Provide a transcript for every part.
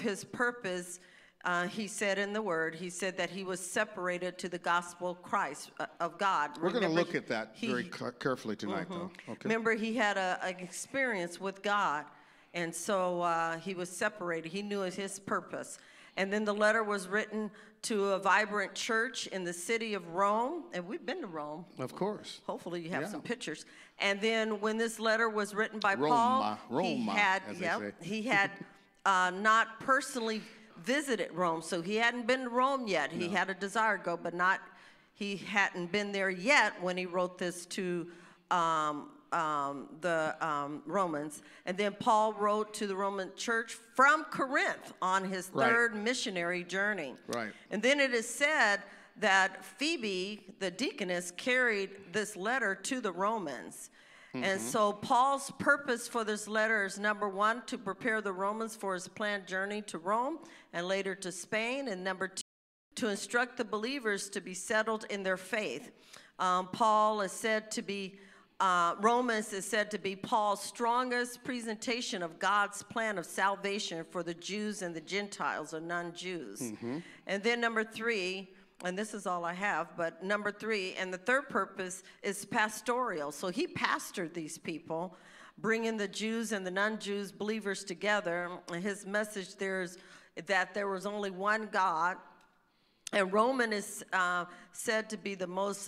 his purpose, he said in the Word, he said that he was separated to the gospel of Christ, of God. We're going to look at that very carefully tonight, though. Okay. Remember, he had an experience with God, and so he was separated. He knew his purpose. And then the letter was written to a vibrant church in the city of Rome, and we've been to Rome. Of course. Hopefully you have some pictures. And then when this letter was written by Paul, he had not personally visited Rome, so he hadn't been to Rome yet. He had a desire to go, but he hadn't been there yet when he wrote this to the Romans. And then Paul wrote to the Roman church from Corinth on his third missionary journey. Right. And then it is said that Phoebe, the deaconess, carried this letter to the Romans. And so Paul's purpose for this letter is, number one, to prepare the Romans for his planned journey to Rome and later to Spain, and number two, to instruct the believers to be settled in their faith. Paul is said to be, Romans is said to be Paul's strongest presentation of God's plan of salvation for the Jews and the Gentiles, or non-Jews. And then number three, and this is all I have, but number three, and the third purpose is pastoral. So he pastored these people, bringing the Jews and the non-Jews believers together. And his message there is that there was only one God. And Roman is said to be the most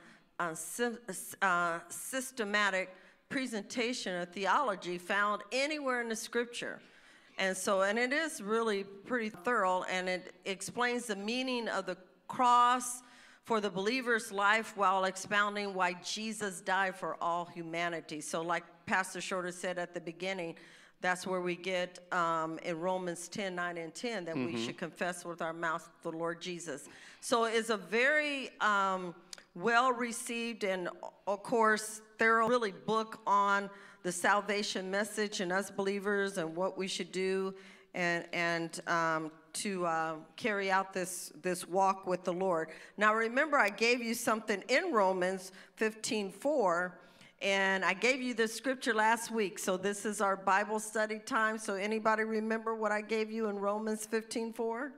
systematic presentation of theology found anywhere in the scripture. And it is really pretty thorough, and it explains the meaning of the cross for the believer's life while expounding why Jesus died for all humanity. So like Pastor Shorter said at the beginning, that's where we get in Romans 10:9 and 10 that we should confess with our mouth the Lord Jesus. So it's a very well-received and, of course, thorough really book on the salvation message and us believers and what we should do and to carry out this walk with the Lord. Now, remember, I gave you something in Romans 15:4, and I gave you this scripture last week. So this is our Bible study time. So anybody remember what I gave you in Romans 15:4?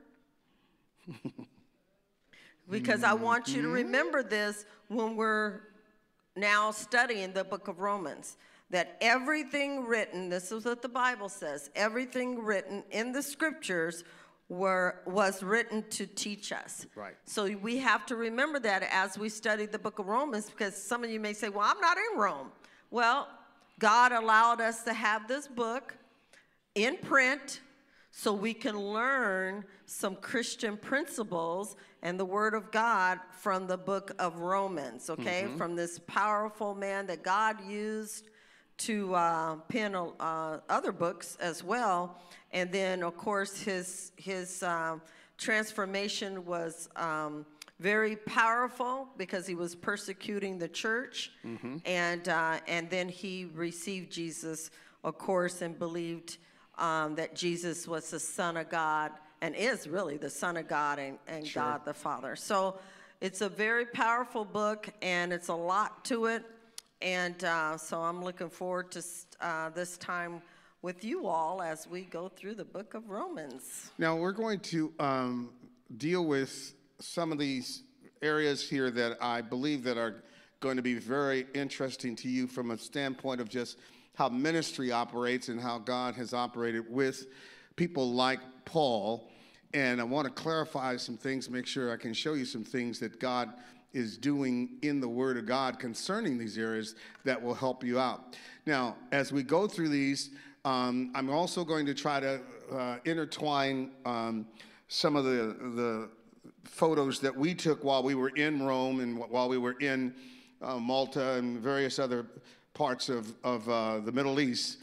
Because I want you to remember this when we're now studying the book of Romans. That everything written, this is what the Bible says, everything written in the scriptures was written to teach us. Right. So we have to remember that as we study the book of Romans, because some of you may say, well, I'm not in Rome. Well, God allowed us to have this book in print so we can learn some Christian principles and the Word of God from the book of Romans, okay? From this powerful man that God used to pen other books as well. And then, of course, his transformation was very powerful because he was persecuting the church. And then he received Jesus, of course, and believed that Jesus was the Son of God and is really the Son of God and God the Father. So it's a very powerful book, and it's a lot to it. And so I'm looking forward to this time with you all as we go through the book of Romans. Now, we're going to deal with some of these areas here that I believe that are going to be very interesting to you from a standpoint of just how ministry operates and how God has operated with people like Paul. And I want to clarify some things, make sure I can show you some things that God is doing in the Word of God concerning these areas that will help you out. Now, as we go through these, I'm also going to try to intertwine some of the photos that we took while we were in Rome and while we were in Malta and various other parts of the Middle East.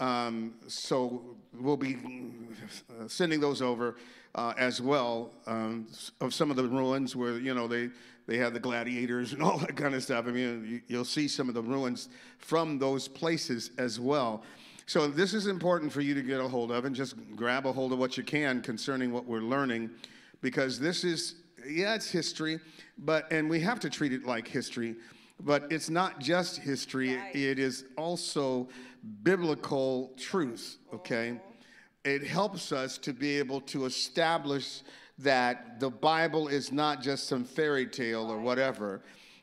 So we'll be sending those over as well, of some of the ruins where, you know, they had the gladiators and all that kind of stuff. I mean, you'll see some of the ruins from those places as well. So this is important for you to get a hold of, and just grab a hold of what you can concerning what we're learning, because this is, it's history, and we have to treat it like history, but it's not just history. Right. It is also biblical truth, okay? it helps us to be able to establish that the Bible is not just some fairy tale or whatever.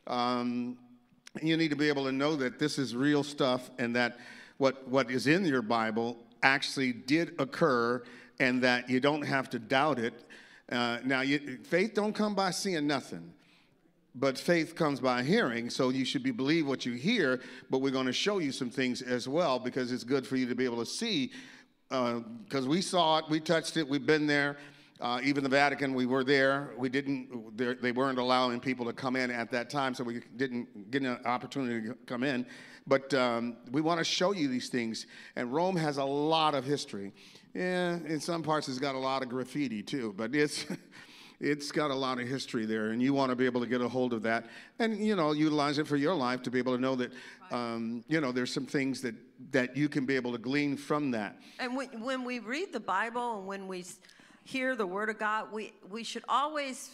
You need to be able to know that this is real stuff, and that what is in your Bible actually did occur, and that you don't have to doubt it. Now, faith don't come by seeing nothing, but faith comes by hearing. So you should believe what you hear, but we're going to show you some things as well, because it's good for you to be able to see, because we saw it, we touched it, we've been there. Even the Vatican, we were there. They weren't allowing people to come in at that time, so we didn't get an opportunity to come in. But we want to show you these things. And Rome has a lot of history. Yeah, in some parts it's got a lot of graffiti too, but it's got a lot of history there, and you want to be able to get a hold of that and, utilize it for your life, to be able to know that, there's some things that you can be able to glean from that. And when we read the Bible and when we hear the Word of God, we should always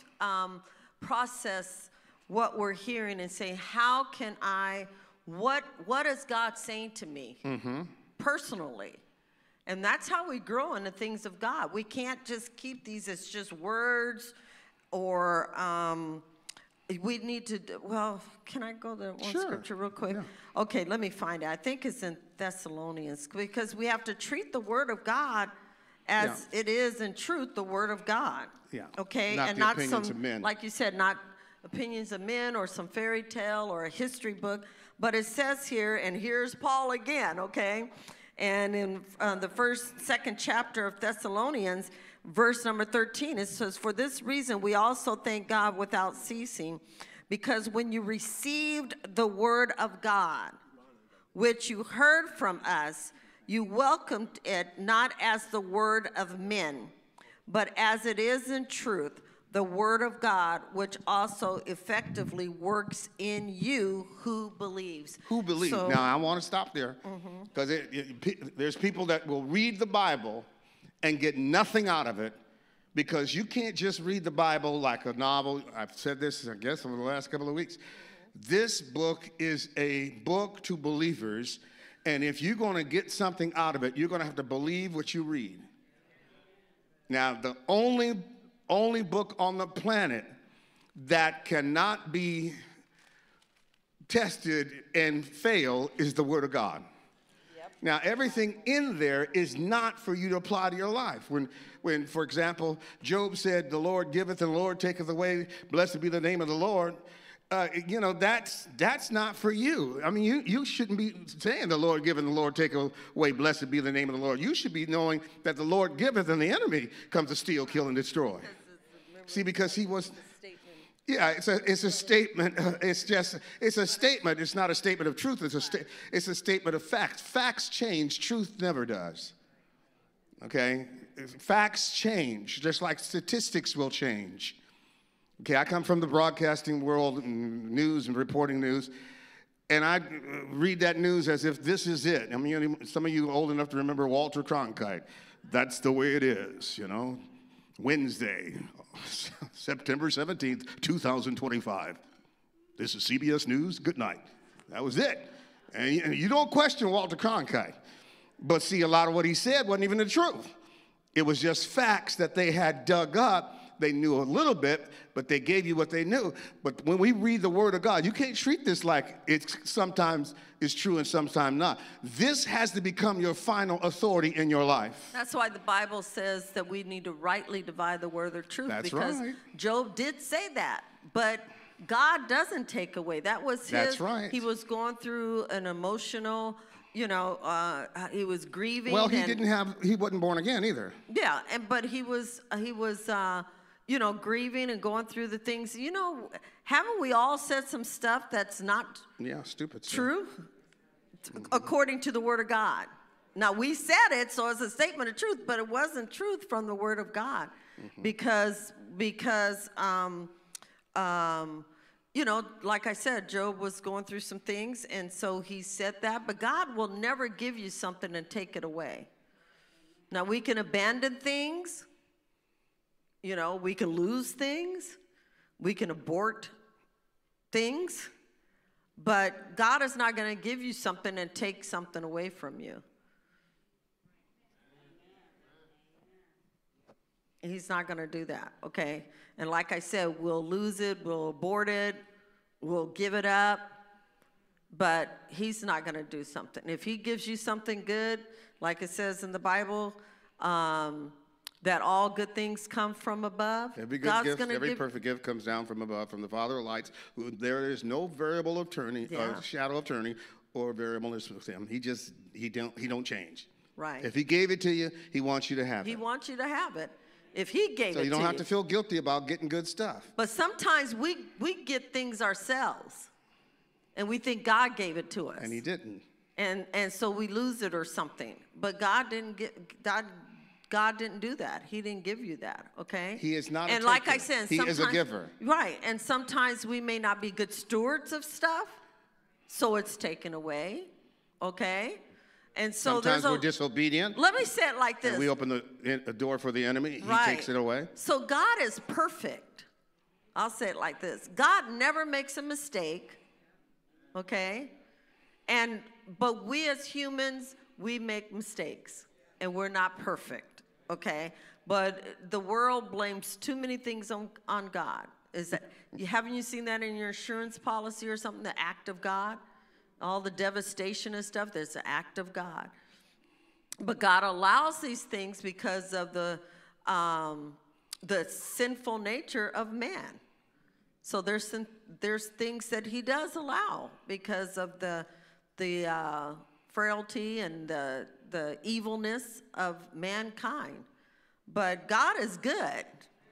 process what we're hearing and say, how can what is God saying to me personally? And that's how we grow in the things of God. We can't just keep these as just words, or we need to, can I go to one scripture real quick? Yeah. Okay, let me find it. I think it's in Thessalonians, because we have to treat the Word of God as it is in truth, the Word of God. Yeah. Okay? Not and the not opinions some, of men. like you said, not opinions of men or some fairy tale or a history book. But it says here, and here's Paul again, okay? And in the second chapter of Thessalonians, verse number 13, it says, "For this reason we also thank God without ceasing, because when you received the word of God, which you heard from us, you welcomed it not as the word of men, but as it is in truth, the word of God, which also effectively works in you who believes." Who believes? So, now, I want to stop there, because there's people that will read the Bible and get nothing out of it, because you can't just read the Bible like a novel. I've said this, I guess, over the last couple of weeks. This book is a book to believers, and if you're going to get something out of it, you're going to have to believe what you read. Now, the only book on the planet that cannot be tested and fail is the Word of God. Yep. Now, everything in there is not for you to apply to your life. When, for example, Job said, "The Lord giveth and the Lord taketh away, blessed be the name of the Lord," that's not for you. I mean, you shouldn't be saying the Lord giveth and the Lord taketh away, blessed be the name of the Lord. You should be knowing that the Lord giveth and the enemy comes to steal, kill, and destroy. See, because he was, it's a statement. It's a statement. It's not a statement of truth. It's a statement of facts. Facts change. Truth never does. Okay? Facts change, just like statistics will change. Okay, I come from the broadcasting world and news and reporting news, and I read that news as if this is it. I mean, some of you old enough to remember Walter Cronkite. That's the way it is, Wednesday, September 17th, 2025. This is CBS News. Good night. That was it. And you don't question Walter Cronkite. But see, a lot of what he said wasn't even the truth. It was just facts that they had dug up. They knew a little bit, but they gave you what they knew. But when we read the Word of God, you can't treat this like it sometimes is true and sometimes not. This has to become your final authority in your life. That's why the Bible says that we need to rightly divide the word of truth. That's because right. Job did say that, but God doesn't take away. That was his. That's right. He was going through an emotional, he was grieving. Well, he wasn't born again either. Yeah, but he was grieving and going through the things. Haven't we all said some stuff that's not stupid stuff. True? According to the Word of God. Now, we said it, so it's a statement of truth, but it wasn't truth from the Word of God. Because like I said, Job was going through some things, and so he said that. But God will never give you something and take it away. Now, we can abandon things. We can lose things. We can abort things. But God is not going to give you something and take something away from you. He's not going to do that, okay? And like I said, we'll lose it, we'll abort it, we'll give it up, but he's not going to do something. If he gives you something good, like it says in the Bible, that all good things come from above. Every good gift, every perfect gift comes down from above, from the Father of lights. Who there is no variable of turning, shadow of turning, or variableness with him. He don't change. Right. If he gave it to you, he wants you to have it. He wants you to have it. If he gave it to you. So you don't have to feel guilty about getting good stuff. But sometimes we get things ourselves, and we think God gave it to us. And he didn't. And so we lose it or something. But God didn't do that. He didn't give you that, okay? He is not a And taker. like I said, he is a giver. Right, and sometimes we may not be good stewards of stuff, so it's taken away, okay? And so sometimes we're disobedient. Let me say it like this. And we open a door for the enemy. He takes it away. So God is perfect. I'll say it like this. God never makes a mistake, okay? But we as humans, we make mistakes, and we're not perfect, okay? But the world blames too many things on God. Haven't you seen that in your insurance policy or something, the act of God? All the devastation and stuff, there's the act of God. But God allows these things because of the sinful nature of man. So there's things that he does allow because of the frailty and the evilness of mankind. But God is good,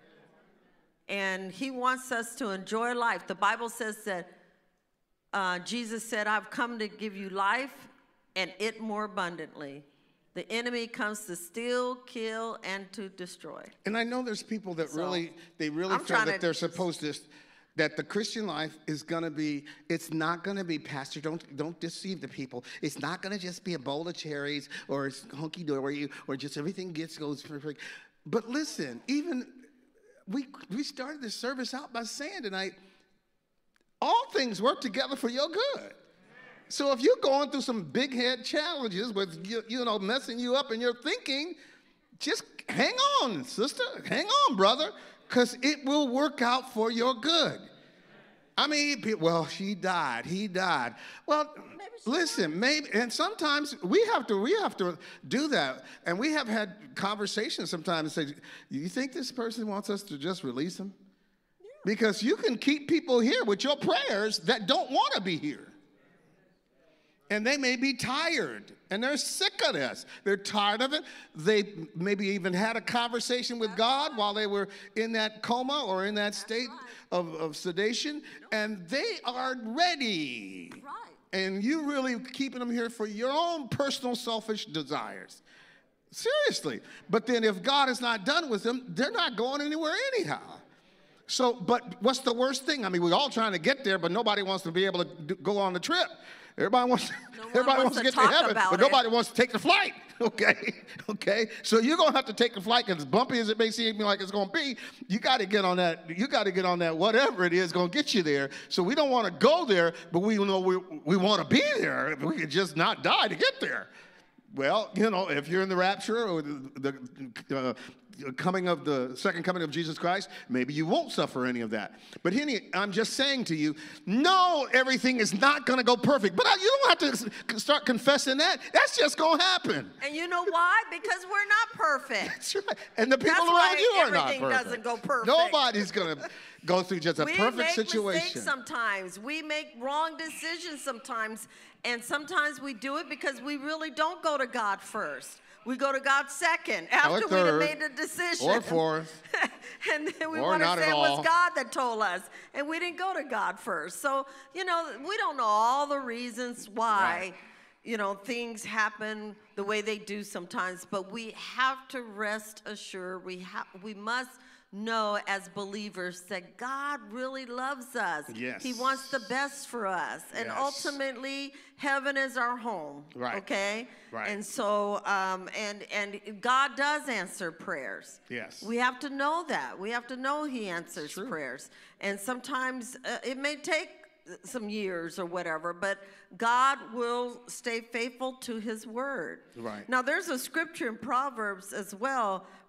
and he wants us to enjoy life. The Bible says that Jesus said, I've come to give you life and it more abundantly. The enemy comes to steal, kill, and to destroy. And I know there's people that really feel that they're supposed to, that the Christian life is going to be, it's not going to be, Pastor, don't deceive the people. It's not going to just be a bowl of cherries or it's hunky-dory or just everything goes perfect. But listen, even we started this service out by saying tonight, all things work together for your good. So if you're going through some big head challenges with, messing you up in your thinking, just hang on, sister. Hang on, brother, because it will work out for your good. I mean, well, she died. He died. Well, listen, maybe, and sometimes we have to do that. And we have had conversations sometimes and say, you think this person wants us to just release him? Because you can keep people here with your prayers that don't want to be here. And they may be tired, and they're sick of this. They're tired of it. They maybe even had a conversation with God while they were in that coma or in that state of sedation, and they are ready. Right. And you really keeping them here for your own personal selfish desires. Seriously. But then if God is not done with them, they're not going anywhere anyhow. So, but what's the worst thing? I mean, we're all trying to get there, but nobody wants to be able to go on the trip. Everybody wants to get to heaven, but nobody wants to take the flight, okay? So you're going to have to take the flight, because as bumpy as it may seem like it's going to be, you got to get on that, whatever it is going to get you there. So we don't want to go there, but we know we want to be there. We could just not die to get there. Well, if you're in the rapture or the second coming of Jesus Christ, maybe you won't suffer any of that. But I'm just saying to you, no, everything is not going to go perfect. But you don't have to start confessing that. That's just going to happen. And you know why? Because we're not perfect. That's right. And the people around you are not perfect. Everything doesn't go perfect. Nobody's going to go through just a perfect situation. We make mistakes sometimes. We make wrong decisions sometimes. And sometimes we do it because we really don't go to God first. We go to God second after we have made the decision. Or fourth. And then we want to say it was God that told us. And we didn't go to God first. So, we don't know all the reasons why, things happen the way they do sometimes. But we have to rest assured. We must know as believers that God really loves us. Yes. He wants the best for us. And ultimately, heaven is our home. Right. Okay? Right. And so, and God does answer prayers. Yes. We have to know that. We have to know he answers prayers. And sometimes it may take some years or whatever, but God will stay faithful to his word. Right. Now, there's a scripture in Proverbs as well,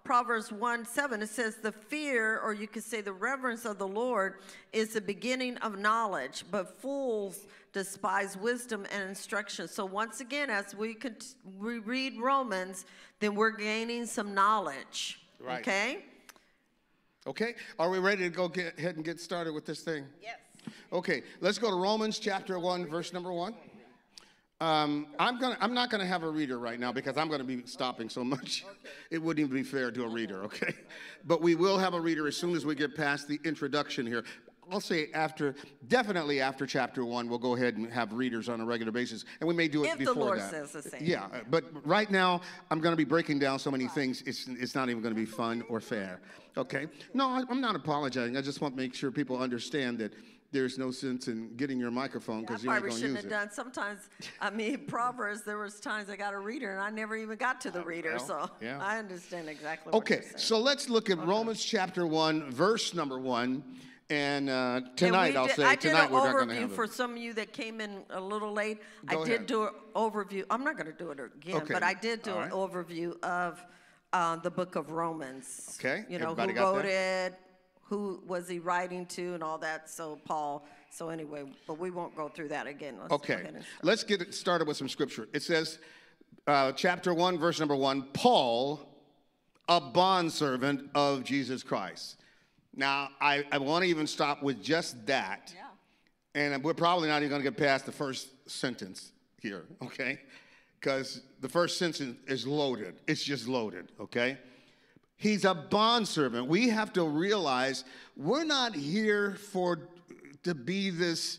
Proverbs 1:7, it says, the fear, or you could say the reverence of the Lord, is the beginning of knowledge, but fools despise wisdom and instruction. So once again, as we read Romans, then we're gaining some knowledge. Right. Okay? Okay, are we ready to go ahead and get started with this thing? Yes. Okay, let's go to Romans chapter 1, verse number 1. I'm not gonna have a reader right now because I'm gonna be stopping so much. Okay. It wouldn't even be fair to a reader, okay? But we will have a reader as soon as we get past the introduction here. I'll say definitely after chapter 1, we'll go ahead and have readers on a regular basis, and we may do it before that. If the Lord says the same. Yeah, but right now, I'm gonna be breaking down so many things, it's not even gonna be fun or fair, okay? No, I'm not apologizing. I just want to make sure people understand that there's no sense in getting your microphone because you ain't going to use it. I probably shouldn't have done. Sometimes, Proverbs, there was times I got a reader and I never even got to the reader, so yeah. I understand exactly what you're saying. Okay, so let's look at Romans chapter 1, verse number 1. And tonight, I did we're not going to have an overview for some of you that came in a little late. Go I did do an overview. I'm not going to do it again, but I did do an overview of the book of Romans. Okay, you know, who wrote it, who was he writing to, and all that. So Paul. So anyway, but we won't go through that again. Let's get it started with some scripture. It says, chapter 1, verse number 1, Paul, a bondservant of Jesus Christ. Now, I want to even stop with just that. Yeah. And we're probably not even going to get past the first sentence here, okay? Because the first sentence is loaded. It's just loaded, okay? He's a bondservant. We have to realize we're not here to be this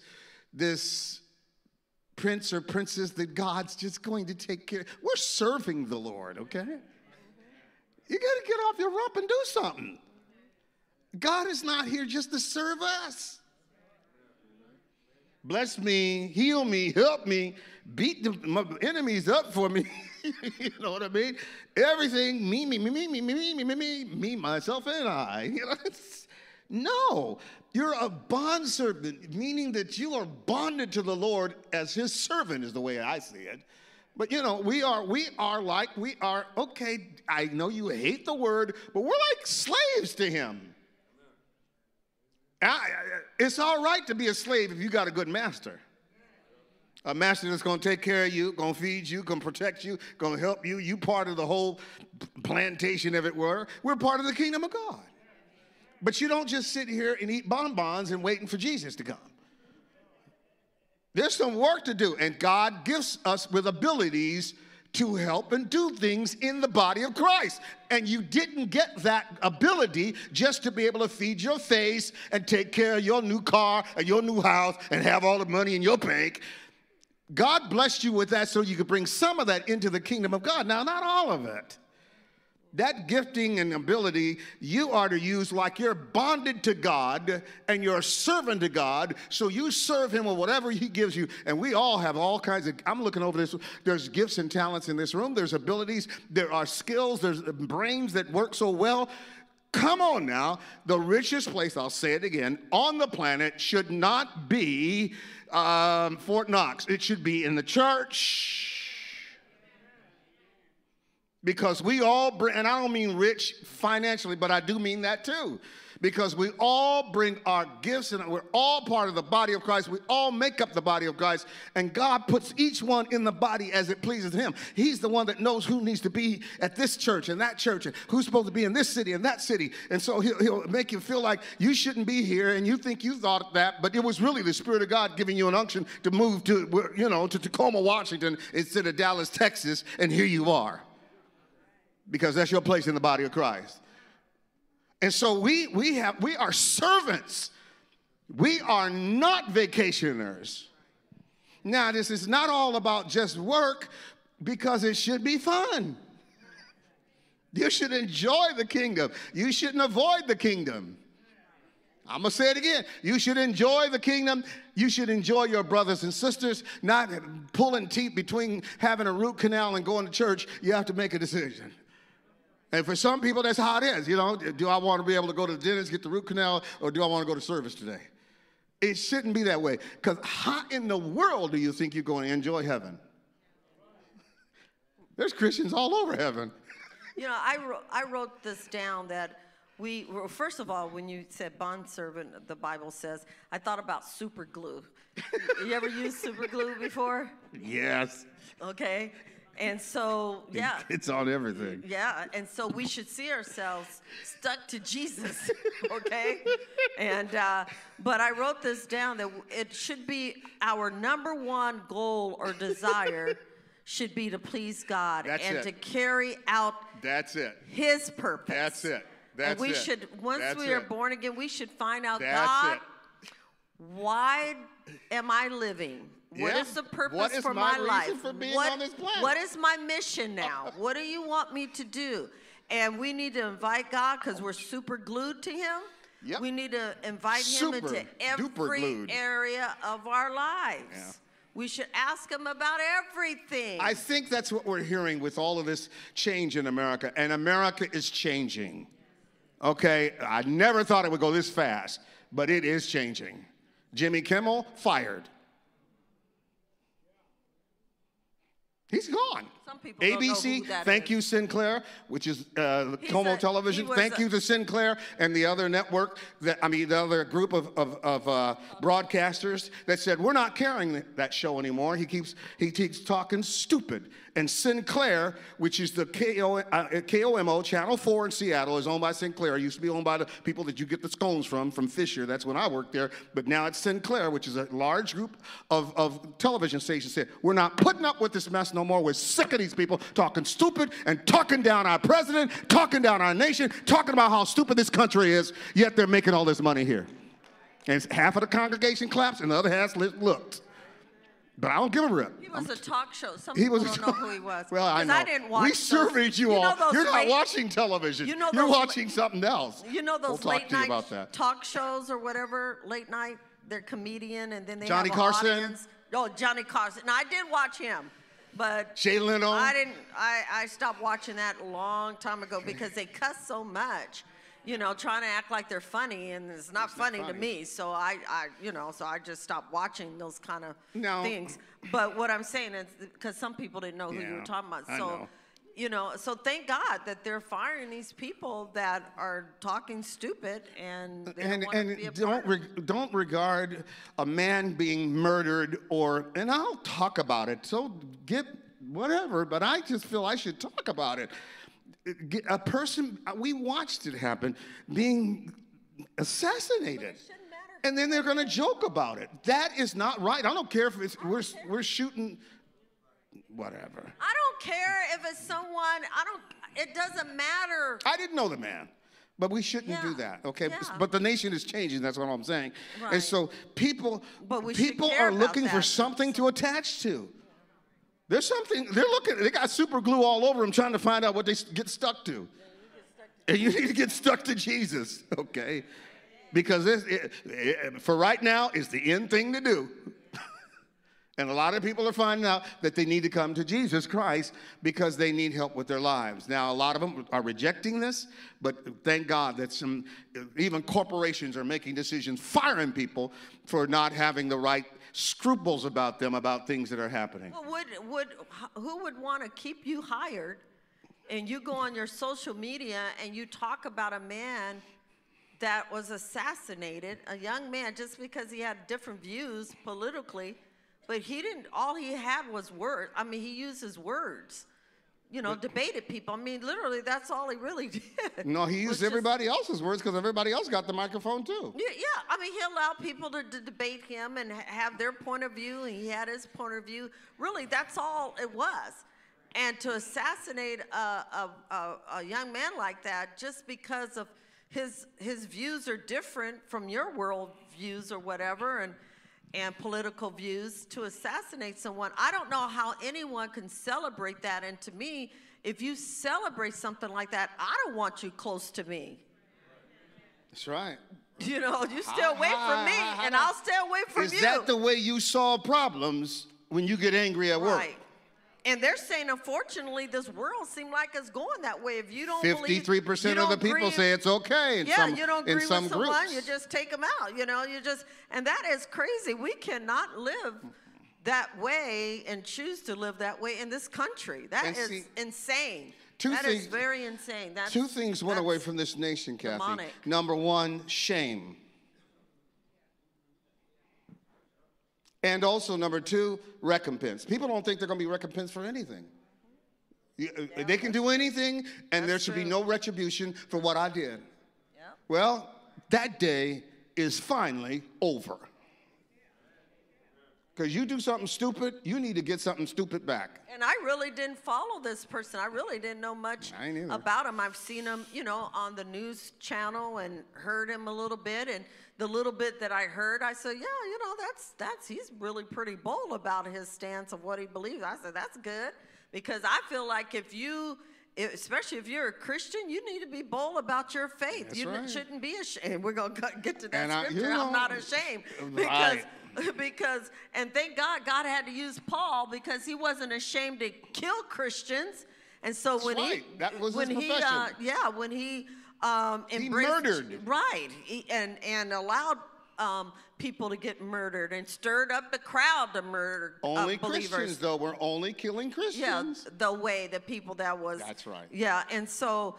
prince or princess that God's just going to take care of. We're serving the Lord, okay? You got to get off your rump and do something. God is not here just to serve us. Bless me, heal me, help me, beat my enemies up for me. You know what I mean? Everything, me, myself, and I. You know, no, you're a bondservant, meaning that you are bonded to the Lord as his servant is the way I see it. But, you know, we are, okay, I know you hate the word, but we're like slaves to him. It's all right to be a slave if you got a good master. A master that's going to take care of you, going to feed you, going to protect you, going to help you. You part of the whole plantation, if it were. We're part of the kingdom of God. But you don't just sit here and eat bonbons and waiting for Jesus to come. There's some work to do, and God gives us with abilities to help and do things in the body of Christ. And you didn't get that ability just to be able to feed your face and take care of your new car and your new house and have all the money in your bank. God blessed you with that so you could bring some of that into the kingdom of God. Now, not all of it. That gifting and ability you are to use like you're bonded to God and you're a servant to God, so you serve him with whatever he gives you. And we all have all kinds of, I'm looking over this, there's gifts and talents in this room, there's abilities, there are skills, there's brains that work so well. Come on now, the richest place, I'll say it again, on the planet should not be Fort Knox. It should be in the church. Because we all bring, and I don't mean rich financially, but I do mean that too. Because we all bring our gifts, and we're all part of the body of Christ. We all make up the body of Christ, and God puts each one in the body as it pleases him. He's the one that knows who needs to be at this church and that church, and who's supposed to be in this city and that city. And so he'll make you feel like you shouldn't be here, and you think you thought that, but it was really the Spirit of God giving you an unction to move to, you know, to Tacoma, Washington, instead of Dallas, Texas, and here you are. Because that's your place in the body of Christ. And so we are servants. We are not vacationers. Now, this is not all about just work, because it should be fun. You should enjoy the kingdom. You shouldn't avoid the kingdom. I'm going to say it again. You should enjoy the kingdom. You should enjoy your brothers and sisters, not pulling teeth between having a root canal and going to church. You have to make a decision. And for some people, that's how it is. You know, do I want to be able to go to the dentist, get the root canal, or do I want to go to service today? It shouldn't be that way. Because how in the world do you think you're going to enjoy heaven? There's Christians all over heaven. You know, I wrote this down that well, first of all, when you said bondservant, the Bible says, I thought about super glue. You ever used super glue before? Yes. Okay. And so, yeah. It's on everything. Yeah, and so we should see ourselves stuck to Jesus, okay? And but I wrote this down that it should be our number one goal or desire should be to please God. That's and it. to carry out That's it. His purpose. That's it. That's and we it. should, once That's we are it. born again, we should find out, That's God, it. why am I living? What Yeah. is the purpose What is for my my reason life? for being what, on this planet? What is my mission now? What do you want me to do? And we need to invite God because we're super glued to Him. Yep. We need to invite Super Him into duper every glued. area of our lives. Yeah. We should ask Him about everything. I think that's what we're hearing with all of this change in America, and America is changing. Okay, I never thought it would go this fast, but it is changing. Jimmy Kimmel, fired. He's gone. Some people don't know ABC, who that thank is. you, Sinclair, which is Como Television. he was Thank you to Sinclair and the other network, the other group of broadcasters that said, we're not carrying that show anymore. He keeps talking stupid. And Sinclair, which is the KOMO, Channel 4 in Seattle, is owned by Sinclair. It used to be owned by the people that you get the scones from Fisher. That's when I worked there. But now it's Sinclair, which is a large group of television stations, said, we're not putting up with this mess no more. We're sick of these people talking stupid and talking down our president, talking down our nation, talking about how stupid this country is, yet they're making all this money here. And half of the congregation claps and the other half looked. But I don't give a rip. He was a talk show. Some He people was don't know who he was. Well, I 'Cause know. I didn't watch We those- surveyed you all. those You're not late- watching television. You know You're those watching something else. You know those we'll talk late to you night about that. talk shows or whatever, late night, they're comedian and then they Johnny have an Carson? audience. Oh, Johnny Carson. Now, I did watch him, but Jay Leno? I stopped watching that a long time ago because they cuss so much. You know, trying to act like they're funny, and it's not funny to me. So I just stopped watching those kind of things. But what I'm saying is because some people didn't know who you were talking about. I know. You know, so thank God that they're firing these people that are talking stupid and they don't want to be a part of it. Don't regard a man being murdered and I'll talk about it. So get whatever, but I just feel I should talk about it. A person, we watched it happen, being assassinated. And then they're going to joke about it. That is not right. I don't care if it's we're shooting whatever. I don't care if it's someone, it doesn't matter. I didn't know the man. But we shouldn't do that, okay? Yeah. But the nation is changing, that's what I'm saying. Right. And so people But we should care are about looking for that. something to attach to. There's something, they got super glue all over them trying to find out what they get stuck to. And you need to get stuck to Jesus, okay? Because for right now, it's the end thing to do. And a lot of people are finding out that they need to come to Jesus Christ because they need help with their lives. Now, a lot of them are rejecting this, but thank God that even corporations are making decisions, firing people for not having the right scruples about them, about things that are happening. Well, who would want to keep you hired and you go on your social media and you talk about a man that was assassinated, a young man, just because he had different views politically, but all he had was words. I mean, he used his words, debated people. I mean, literally, that's all he really did. No, he used everybody else's words because everybody else got the microphone too. Yeah, I mean, he allowed people to debate him and have their point of view, and he had his point of view. Really, that's all it was. And to assassinate a young man like that just because of his views are different from your world views or whatever, and political views, to assassinate someone. I don't know how anyone can celebrate that. And to me, if you celebrate something like that, I don't want you close to me. That's right. You stay away from me, and I'll stay away from you. Is that the way you solve problems when you get angry at work? Right. And they're saying, unfortunately, this world seems like it's going that way. If you don't 53% of the people say it's okay in some you don't agree with someone, groups. you just take them out. And that is crazy. We cannot live that way and choose to live that way in this country. That is insane. That is very insane. That's, two things went that's away from this nation, Kathy. demonic. Number one, shame. And also, number two, recompense. People don't think they're going to be recompensed for anything. They can do anything, and there should be no retribution for what I did. Yep. Well, that day is finally over. Because you do something stupid, you need to get something stupid back. And I really didn't follow this person. I really didn't know much about him. I've seen him, you know, on the news channel and heard him a little bit. And the little bit that I heard, I said, yeah, you know, he's really pretty bold about his stance of what he believes. I said, that's good. Because I feel like especially if you're a Christian, you need to be bold about your faith. That's you right. shouldn't be ashamed. We're going to get to that And scripture. I'm not ashamed. Because, and thank God, God had to use Paul because he wasn't ashamed to kill Christians. And so when that was his profession. when he he murdered. Right, and allowed people to get murdered and stirred up the crowd to murder only believers. Christians, though, we're only killing Christians. Yeah, the people that was. That's right. Yeah, so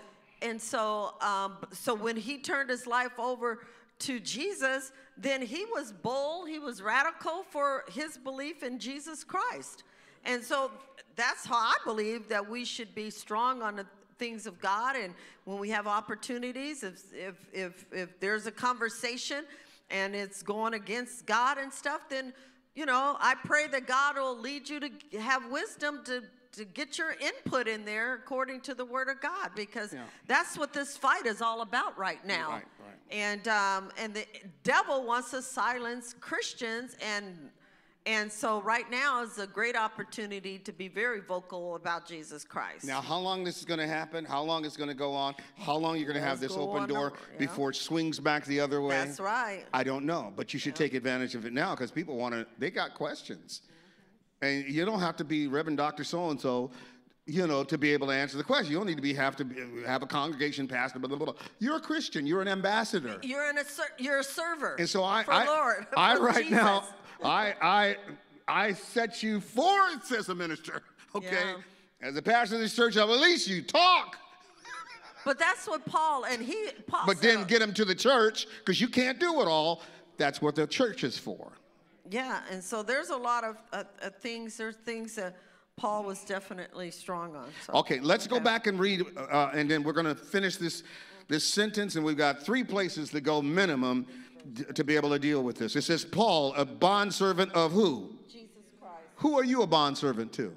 when he turned his life over to Jesus, then he was bold, he was radical for his belief in Jesus Christ. And so that's how I believe that we should be strong on the things of God. And when we have opportunities, if there's a conversation and it's going against God and stuff, then, you know, I pray that God will lead you to have wisdom to get your input in there according to the Word of God, because that's what this fight is all about right now. Right. And the devil wants to silence Christians, and so right now is a great opportunity to be very vocal about Jesus Christ. Now, how long this is going to happen, how long it's going to go on, how long you're going to have this open door before it swings back the other way. That's right. I don't know, but you should take advantage of it now because people they got questions. And you don't have to be Reverend Dr. So-and-so, you know, to be able to answer the question. You don't need to have a congregation pastor, blah, blah, blah. You're a Christian. You're an ambassador. You're a server. And so Lord, right Jesus. now, I set you forth as a minister, okay? Yeah. As a pastor of this church, I'll release you. Talk. But that's what Paul But then get them to the church, because you can't do it all. That's what the church is for. Yeah, and so there's a lot of things. There's things that Paul was definitely strong on. So. Okay, let's go back and read, and then we're going to finish this sentence, and we've got 3 places to go minimum to be able to deal with this. It says, Paul, a bondservant of who? Jesus Christ. Who are you a bondservant to?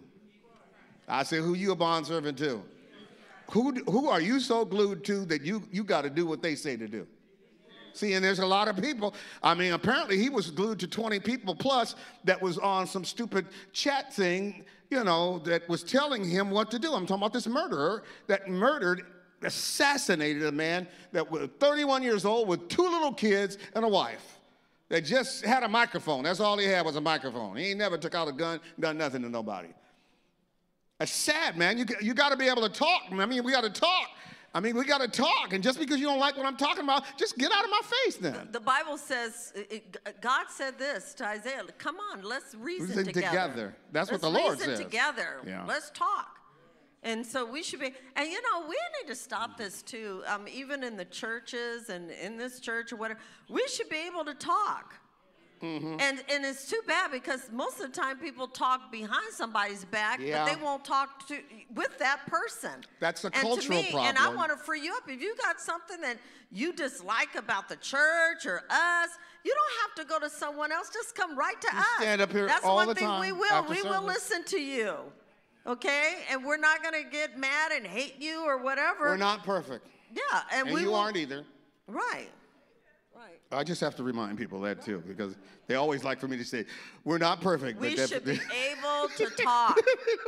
I say, who you a bondservant to? Who are you so glued to that you got to do what they say to do? See, and there's a lot of people. I mean, apparently he was glued to 20 people plus that was on some stupid chat thing, you know, that was telling him what to do. I'm talking about this murderer that assassinated a man that was 31 years old with 2 little kids and a wife. They just had a microphone. That's all he had was a microphone. He ain't never took out a gun, done nothing to nobody. It's sad, man. You got to be able to talk. I mean, we got to talk. We got to talk. And just because you don't like what I'm talking about, just get out of my face then. The Bible says, God said this to Isaiah, come on, let's reason together. That's what the Lord says. Let's reason together. Yeah. Let's talk. And so we should be, and you know, we need to stop this too. Even in the churches and in this church or whatever, we should be able to talk. Mm-hmm. And it's too bad because most of the time people talk behind somebody's back, but they won't talk with that person. That's a cultural problem. And I want to free you up. If you got something that you dislike about the church or us, you don't have to go to someone else. Just come right to us. Stand up here That's all one the thing time we will. after We will service. listen to you. Okay? And we're not going to get mad and hate you or whatever. We're not perfect. Yeah. And you aren't either. Right. I just have to remind people that too, because they always like for me to say, we're not perfect. We should be able to talk.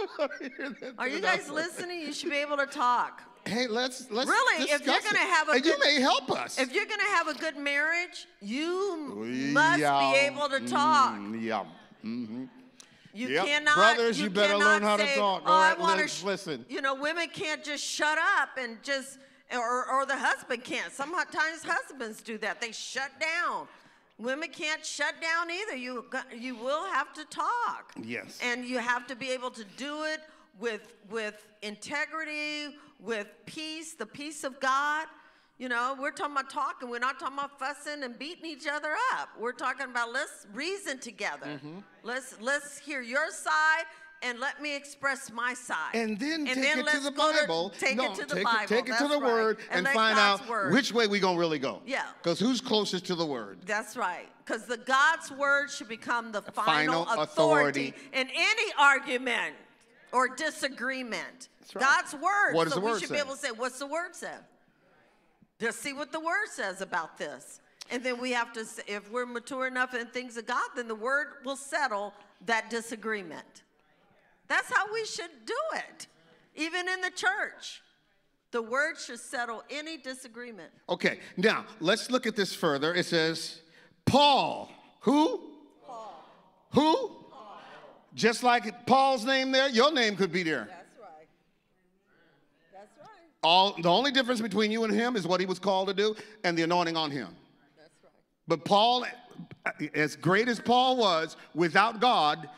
Are you guys listening? You should be able to talk. Hey, let's really, if you're going to have a you may help us. If you're going to have a good marriage, you must be able to talk. Mm-hmm. You cannot. Brothers, you better learn how to talk. Oh, I want to listen. You know, women can't just shut up and just. Or the husband can't. Sometimes husbands do that. They shut down. Women can't shut down either. You will have to talk. Yes. And you have to be able to do it with integrity, with peace, the peace of God. You know, we're talking about talking. We're not talking about fussing and beating each other up. We're talking about let's reason together. Let's hear your side and let me express my side. And then take it to let's the go Bible. Take it to the Bible. Take it to That's the right. Word and let find God's out word. which way we're going to really go. Yeah. Because who's closest to the Word? That's right. Because the God's word should become the final Final authority authority. in any argument or disagreement. That's right. God's word. What does so the word we should say? be able to say, what's the word say? Just see what the word says about this. And then we have to, if we're mature enough in things of God, then the word will settle that disagreement. That's how we should do it, even in the church. The word should settle any disagreement. Okay, now let's look at this further. It says, Paul. Who? Paul. Who? Paul. Just like Paul's name there, your name could be there. That's right. That's right. The only difference between you and him is what he was called to do and the anointing on him. That's right. But Paul, as great as Paul was, without God,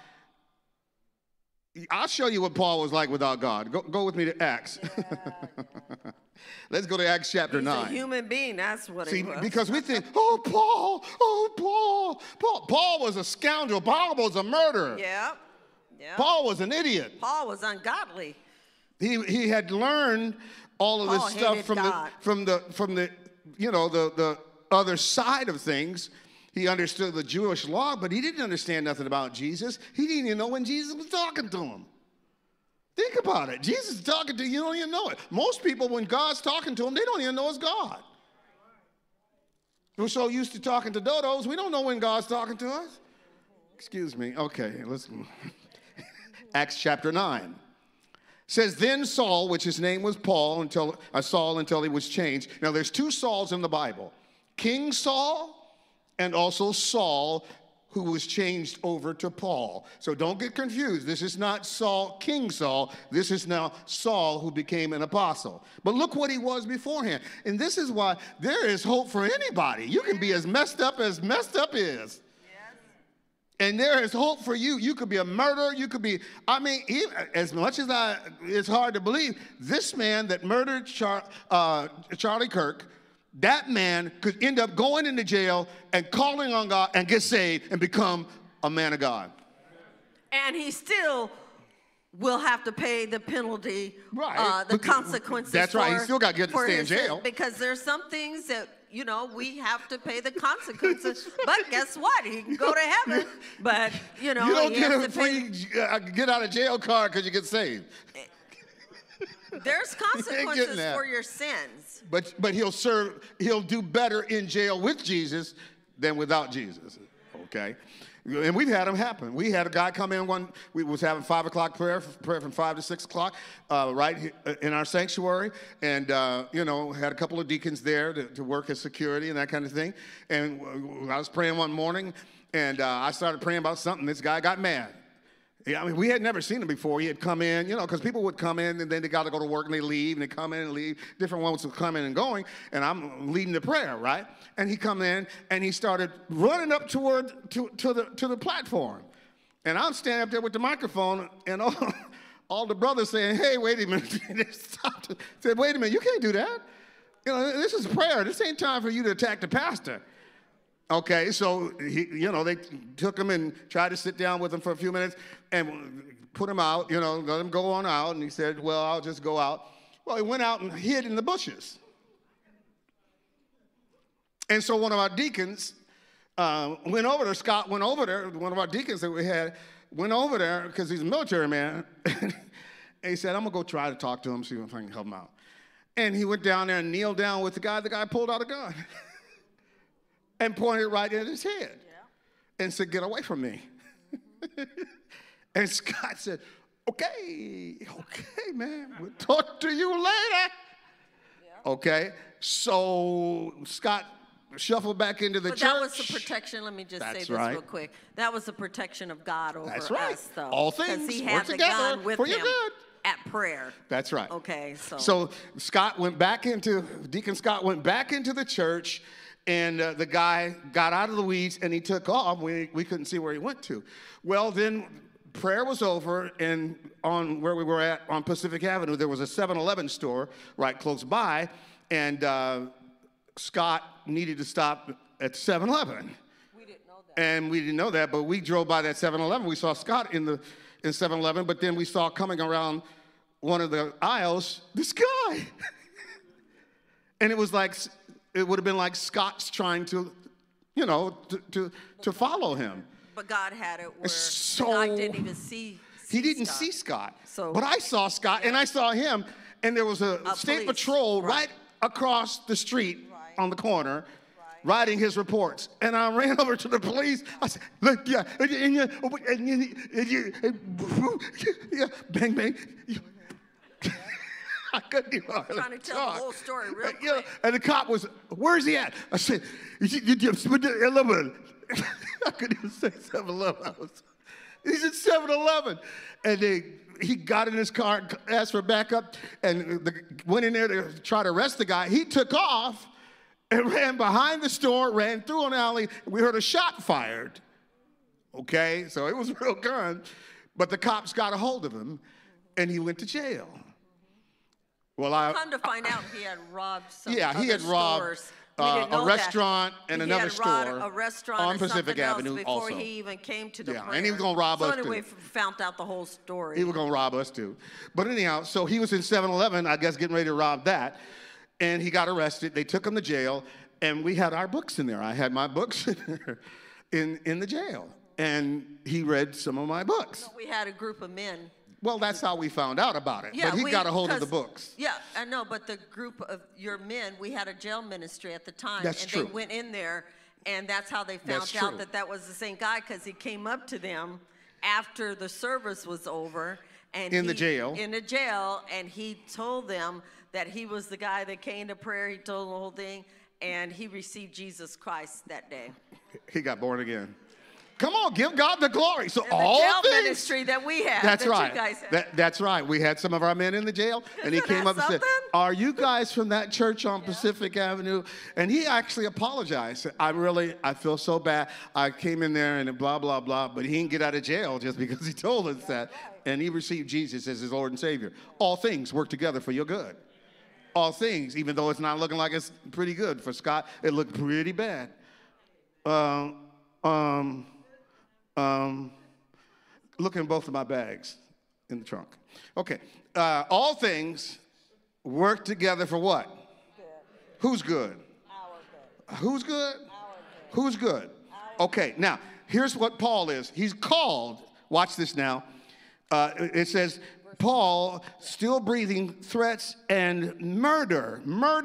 I'll show you what Paul was like without God. Go with me to Acts. Yeah. Let's go to Acts chapter He's 9. a human being, that's what See, he was. because we think, Paul. Paul was a scoundrel. Paul was a murderer. Yeah. Yeah. Paul was an idiot. Paul was ungodly. He had learned all of Paul this stuff hated from God. the you know, the other side of things. He understood the Jewish law, but he didn't understand nothing about Jesus. He didn't even know when Jesus was talking to him. Think about it. Jesus is talking to you, you don't even know it. Most people, when God's talking to them, they don't even know it's God. We're so used to talking to dodos, we don't know when God's talking to us. Excuse me. Okay, let's go. Acts chapter 9. Says, then Saul, which his name was Saul until he was changed. Now, there's two Sauls in the Bible. King Saul and also Saul, who was changed over to Paul. So don't get confused. This is not Saul, King Saul. This is now Saul, who became an apostle. But look what he was beforehand. And this is why there is hope for anybody. You can be as messed up is. And there is hope for you. You could be a murderer. You could be, as much as it's hard to believe, this man that murdered Charlie Kirk, that man could end up going into jail and calling on God and get saved and become a man of God. And he still will have to pay the penalty, Right. the consequences. That's right. He still got to stay in jail. Because there's some things that, you know, we have to pay the consequences. But guess what? He can go to heaven. But, you know, You don't he get has a to pay. free get out of jail card because you get saved. There's consequences that. for your sins. But he'll do better in jail with Jesus than without Jesus. Okay? And we've had them happen. We had a guy come in we was having 5 o'clock prayer from 5 to 6 o'clock, right in our sanctuary. And, you know, had a couple of deacons there to work as security and that kind of thing. And I was praying one morning, and I started praying about something. This guy got mad. Yeah, I mean, we had never seen him before. He had come in, you know, because people would come in and then they got to go to work and they leave and they come in and leave. Different ones would come in and going, and I'm leading the prayer, right? And he come in and he started running up toward to the platform, and I'm standing up there with the microphone, and all the brothers saying, "Hey, wait a minute!" They stopped. Said, "Wait a minute, you can't do that. You know, this is prayer. This ain't time for you to attack the pastor." Okay, so they took him and tried to sit down with him for a few minutes and put him out, let him go on out. And he said, well, I'll just go out. Well, he went out and hid in the bushes. And so one of our deacons went over there. Scott went over there. One of our deacons that we had went over there because he's a military man. And he said, I'm going to go try to talk to him, see if I can help him out. And he went down there and kneeled down with the guy. The guy pulled out a gun. And pointed right at his head and said, get away from me. And Scott said, okay, man, we'll talk to you later. Yeah. Okay, so Scott shuffled back into the church. But that was the protection, let me just say this right. real quick. That was the protection of God over That's right. us, though. All things he work had the together gun with for your him good. At prayer. That's right. Okay, So Deacon Scott went back into the church. And the guy got out of the weeds and he took off. We couldn't see where he went to. Well, then prayer was over, and on where we were at on Pacific Avenue, there was a 7-Eleven store right close by, and Scott needed to stop at 7-Eleven. We didn't know that. And we didn't know that, but we drove by that 7-Eleven. We saw Scott in 7-Eleven, but then we saw coming around one of the aisles this guy. And it was like, it would have been like Scott's trying to, you know, to follow him. But God had it where So the guy didn't even see he didn't Scott. see Scott. So, but I saw Scott, and I saw him, and there was a state police. patrol Right. right across the street Right. on the corner, writing his reports. And I ran over to the police. I said, look, yeah, bang, bang. I couldn't even trying to tell the whole story real You know, quick. and the cop was, where's he at? I said, you split the 11. I couldn't even say 7-Eleven. He's at 7-Eleven. And he got in his car, asked for backup, and went in there to try to arrest the guy. He took off and ran behind the store, ran through an alley. We heard a shot fired. Okay, so it was a real gun. But the cops got a hold of him, and he went to jail. Well, Come to find out, he had robbed some he other had robbed stores. We didn't know a that. restaurant and He another had robbed store a restaurant on and Pacific something else Avenue before also. he even came to the Yeah, prayer. and he was gonna rob so us, anyway, too. found out the whole story. He was going to rob us, too. But anyhow, so he was in 7-Eleven, I guess, getting ready to rob that. And he got arrested. They took him to jail, and we had our books in there. I had my books in the jail. And he read some of my books. We had a group of men. Well, that's how we found out about it. Yeah, but he got a hold of the 'cause- books. Yeah, I know, but the group of your men, we had a jail ministry at the time. That's and true. they went in there, and that's how they found That's out true. that was the same guy, because he came up to them after the service was over. And In the jail. In the jail, and he told them that he was the guy that came to prayer. He told them the whole thing, and he received Jesus Christ that day. He got born again. Come on, give God the glory. So And the all jail things. ministry that we had. That's that right. You guys had. That's right. We had some of our men in the jail, and he Isn't came that up and said, something? "Are you guys from that church on Pacific Avenue?" And he actually apologized. Said, I feel so bad. I came in there and blah blah blah, but he didn't get out of jail just because he told us that. And he received Jesus as his Lord and Savior. All things work together for your good. All things, even though it's not looking like it's pretty good for Scott, it looked pretty bad. Look in both of my bags in the trunk. Okay. All things work together for what? Good. Who's good? Our good. Who's good? Our good. Who's good? Okay, now, here's what Paul is. He's called, watch this now. It says, Paul, still breathing threats and murder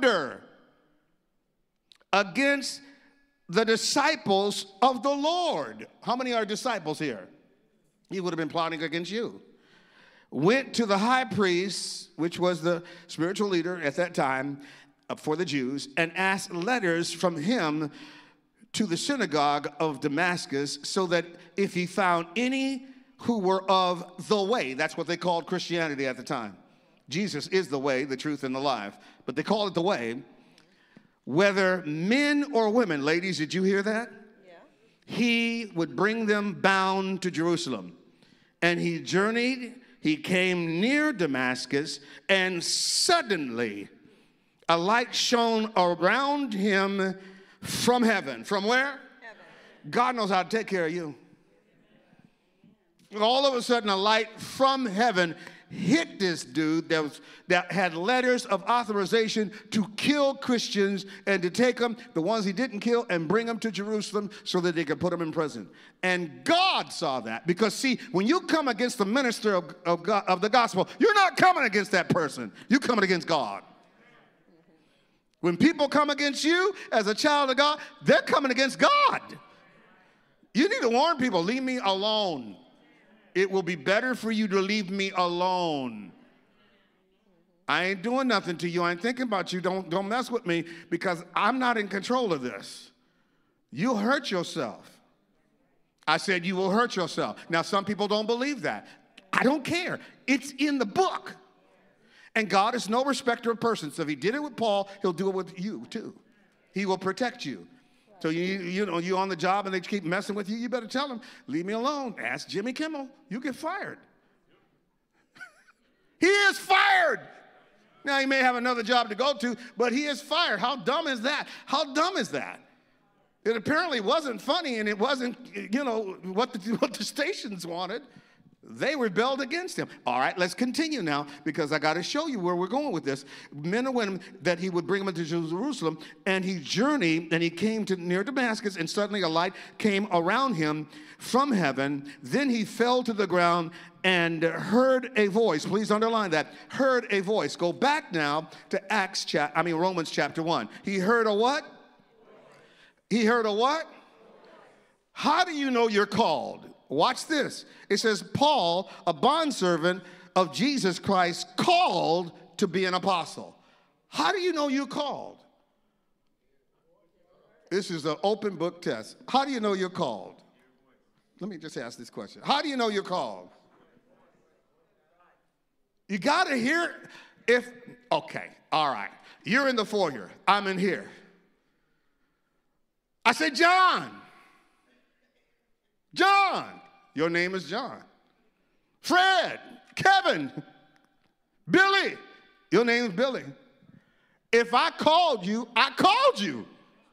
against the disciples of the Lord. How many are disciples here? He would have been plotting against you. Went to the high priest, which was the spiritual leader at that time for the Jews, and asked letters from him to the synagogue of Damascus, so that if he found any who were of the way, that's what they called Christianity at the time. Jesus is the way, the truth, and the life, but they call it the way. Whether men or women, ladies, did you hear that? Yeah. He would bring them bound to Jerusalem. And he journeyed, he came near Damascus, and suddenly a light shone around him from heaven. From where? Heaven. God knows how to take care of you. All of a sudden, a light from heaven hit this dude that had letters of authorization to kill Christians and to take them, the ones he didn't kill, and bring them to Jerusalem so that they could put them in prison. And God saw that, because see, when you come against the minister of the gospel, you're not coming against that person. You're coming against God. When people come against you as a child of God, they're coming against God. You need to warn people, leave me alone. It will be better for you to leave me alone. I ain't doing nothing to you. I ain't thinking about you. Don't mess with me, because I'm not in control of this. You'll hurt yourself. I said you will hurt yourself. Now, some people don't believe that. I don't care. It's in the book. And God is no respecter of persons. So if he did it with Paul, he'll do it with you too. He will protect you. So you're on the job and they keep messing with you, you better tell them, leave me alone. Ask Jimmy Kimmel. You get fired. He is fired. Now, he may have another job to go to, but he is fired. How dumb is that? How dumb is that? It apparently wasn't funny, and it wasn't, what the stations wanted. They rebelled against him. All right, let's continue now, because I got to show you where we're going with this. Men and women, that he would bring them into Jerusalem, and he journeyed, and he came to near Damascus, and suddenly a light came around him from heaven. Then he fell to the ground and heard a voice. Please underline that. Heard a voice. Go back now to Romans chapter 1. He heard a what? He heard a what? How do you know you're called? Watch this. It says, Paul, a bondservant of Jesus Christ, called to be an apostle. How do you know you're called? This is an open book test. How do you know you're called? Let me just ask this question. How do you know you're called? You got to hear okay, all right. You're in the foyer. I'm in here. I said, John. John. Your name is John. Fred. Kevin. Billy. Your name is Billy. If I called you, I called you.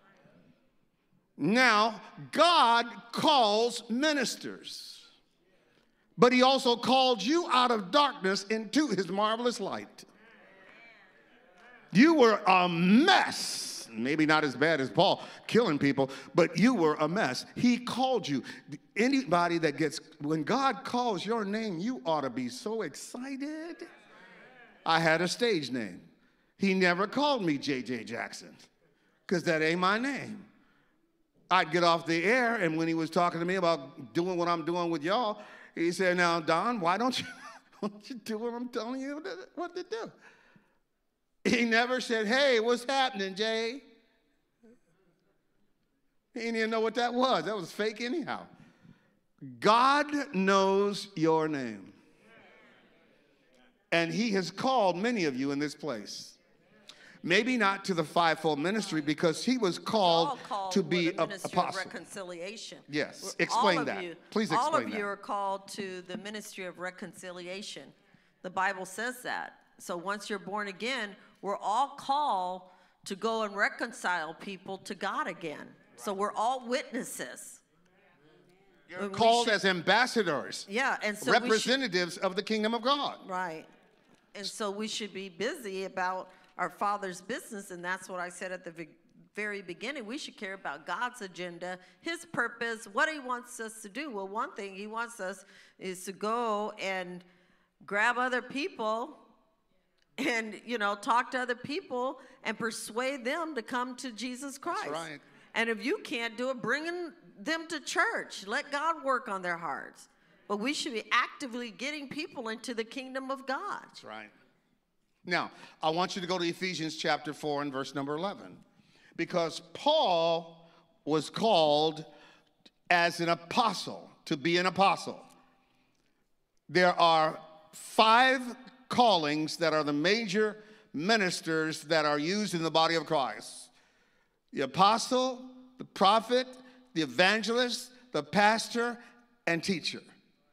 Now, God calls ministers. But he also called you out of darkness into his marvelous light. You were a mess. Maybe not as bad as Paul killing people, but you were a mess. He called you. Anybody when God calls your name, you ought to be so excited. I had a stage name. He never called me J.J. Jackson, because that ain't my name. I'd get off the air, and when he was talking to me about doing what I'm doing with y'all, he said, now, Don, why don't you do what I'm telling you what to do? He never said, hey, what's happening, Jay? He didn't even know what that was. That was fake anyhow. God knows your name. And he has called many of you in this place. Maybe not to the fivefold ministry, because he was called to be an apostle. Of reconciliation. Yes, explain that. Please explain that. All of you are called to the ministry of reconciliation. The Bible says that. So once you're born again, we're all called to go and reconcile people to God again. So we're all witnesses. You're called as ambassadors. Yeah, and so representatives of the kingdom of God. Right. And so we should be busy about our Father's business, and that's what I said at the very beginning. We should care about God's agenda, his purpose, what he wants us to do. Well, one thing he wants us is to go and grab other people and, talk to other people and persuade them to come to Jesus Christ. That's right. And if you can't do it, bring them to church. Let God work on their hearts. But we should be actively getting people into the kingdom of God. That's right. Now, I want you to go to Ephesians chapter 4 and verse number 11. Because Paul was called as an apostle, to be an apostle. There are 5 callings that are the major ministers that are used in the body of Christ. The apostle, the prophet, the evangelist, the pastor, and teacher.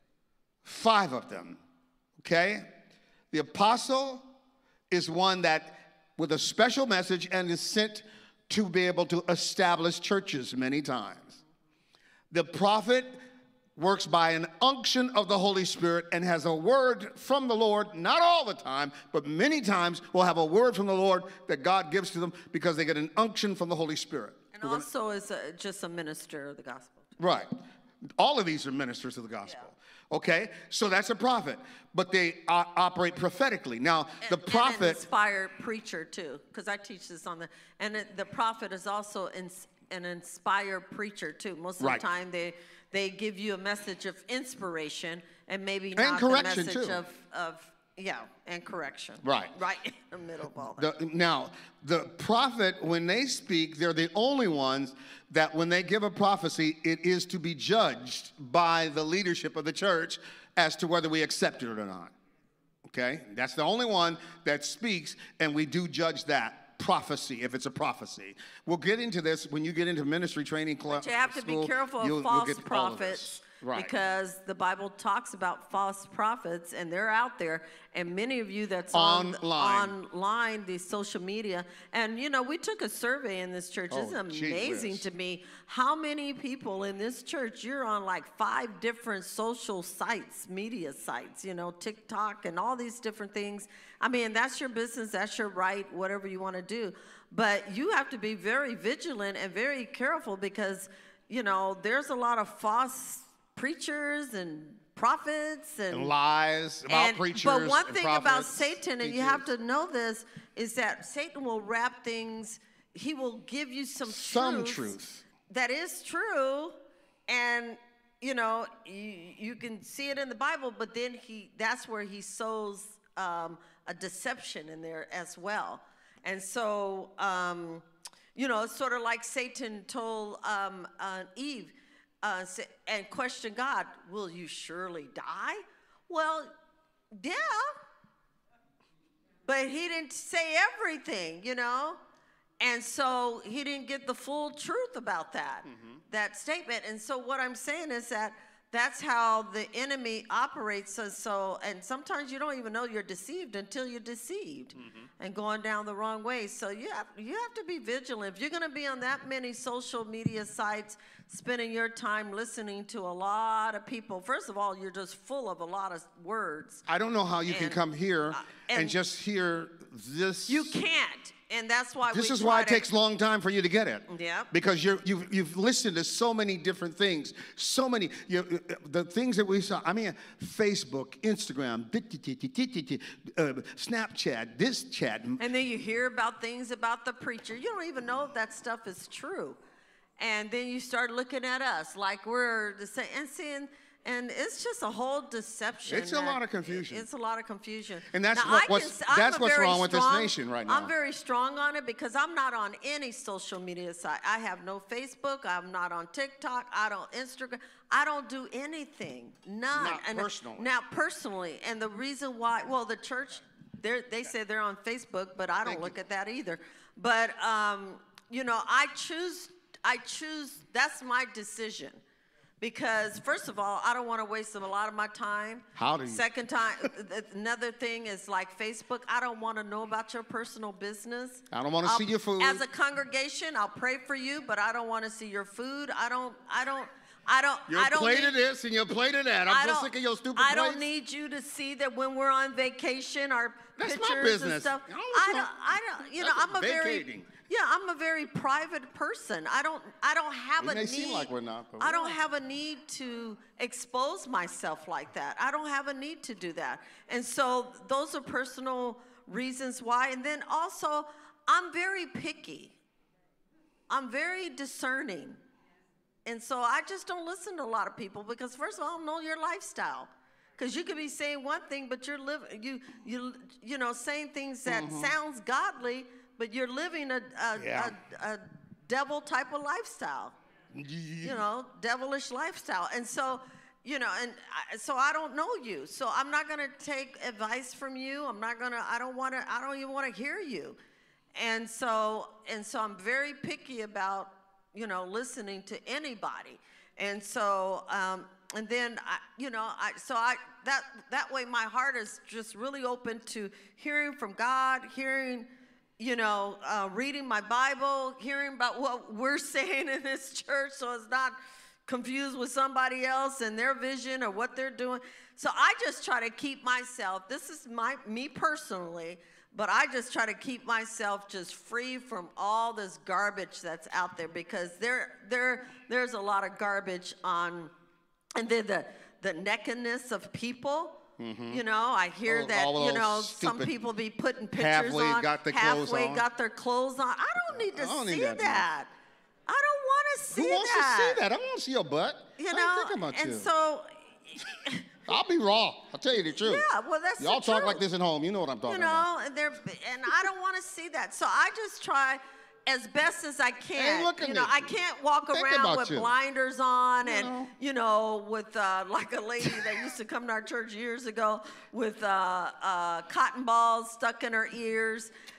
5 of them, okay? The apostle is one that with a special message and is sent to be able to establish churches many times. The prophet works by an unction of the Holy Spirit and has a word from the Lord, not all the time, but many times will have a word from the Lord that God gives to them because they get an unction from the Holy Spirit. And also is just a minister of the gospel. Right. All of these are ministers of the gospel. Yeah. Okay? So that's a prophet. But they operate prophetically. Now, the prophet... And an inspired preacher, too, because I teach this on the... And the prophet is also an inspired preacher, too. Most of the time, they give you a message of inspiration and maybe not the message of and correction. Right. Right in the middle of all that. Now, the prophet, when they speak, they're the only ones that when they give a prophecy, it is to be judged by the leadership of the church as to whether we accept it or not. Okay? That's the only one that speaks, and we do judge that. prophecy, if it's a prophecy. We'll get into this when you get into ministry training class. But you have to be careful of false prophets, right? Because the Bible talks about false prophets, and they're out there. And many of you that's online, the social media, and you know, we took a survey in this church. It's amazing to me how many people in this church. You're on like 5 different social sites, media sites. You know, TikTok and all these different things. I mean, that's your business, that's your right, whatever you want to do. But you have to be very vigilant and very careful because, you know, there's a lot of false preachers and prophets and lies about preachers. But one thing prophets, about Satan, and teachers. you have to know this, is that Satan will wrap things, he will give you some truth that is true, and you know, you can see it in the Bible, but then that's where he sows a deception in there as well. And so, you know, it's sort of like Satan told Eve and questioned God, will you surely die? Well, yeah. But he didn't say everything, you know? And so he didn't get the full truth about that, that statement. And so what I'm saying is that that's how the enemy operates. And sometimes you don't even know you're deceived until you're deceived and going down the wrong way. So you have to be vigilant. If you're going to be on that many social media sites, spending your time listening to a lot of people, first of all, you're just full of a lot of words. I don't know how you can come here and just hear this. You can't. And that's why this is why it takes a long time for you to get it. Yeah. Because you've listened to so many different things, so many the things that we saw. I mean, Facebook, Instagram, Snapchat, this chat. And then you hear about things about the preacher. You don't even know if that stuff is true. And then you start looking at us like we're the same and seeing. And it's just a whole deception. It's a lot of confusion. It's a lot of confusion. And that's what's wrong with this nation right now. I'm very strong on it because I'm not on any social media site. I have no Facebook. I'm not on TikTok. I don't Instagram. I don't do anything. None. Not personally. Not personally. And the reason why, well, the church, they say they're on Facebook, but I don't look at that either. But, you know, I choose, that's my decision. Because, first of all, I don't want to waste a lot of my time. How do you? Second time, another thing is like Facebook. I don't want to know about your personal business. I don't want to see your food. As a congregation, I'll pray for you, but I don't want to see your food. Your plate of this and your plate of that. I'm so sick of your stupid plates. I don't need you to see that when we're on vacation, our pictures and stuff. You know, I'm a very private person. I don't have a need. It may seem like we're not, but I don't have a need to expose myself like that. I don't have a need to do that. And so those are personal reasons why. And then also, I'm very picky. I'm very discerning. And so I just don't listen to a lot of people because, first of all, I don't know your lifestyle. Because you could be saying one thing, but you're living, you know, saying things that sounds godly, but you're living a devil type of lifestyle. You know, devilish lifestyle. And so, you know, so I don't know you. So I'm not going to take advice from you. I don't even want to hear you. And so I'm very picky about, you know, listening to anybody. And so, and then, that way my heart is just really open to hearing from God, you know, reading my Bible, hearing about what we're saying in this church so it's not confused with somebody else and their vision or what they're doing. So I just try to keep myself, this is me personally, but I just try to keep myself just free from all this garbage that's out there because there's a lot of garbage on, and then the nakedness of people. You know, I hear that, you know, some people be putting pictures on, halfway got their clothes on. I don't need to see that. I don't want to see that. Who wants to see that? I want to see your butt. You know, and so... I'll be raw. I'll tell you the truth. Yeah, well, that's Y'all talk like this at home. You know what I'm talking about. You know, and I don't want to see that. So I just try as best as I can. Hey, look at you know, me. I can't walk around with blinders on and, you know, with like a lady that used to come to our church years ago with cotton balls stuck in her ears.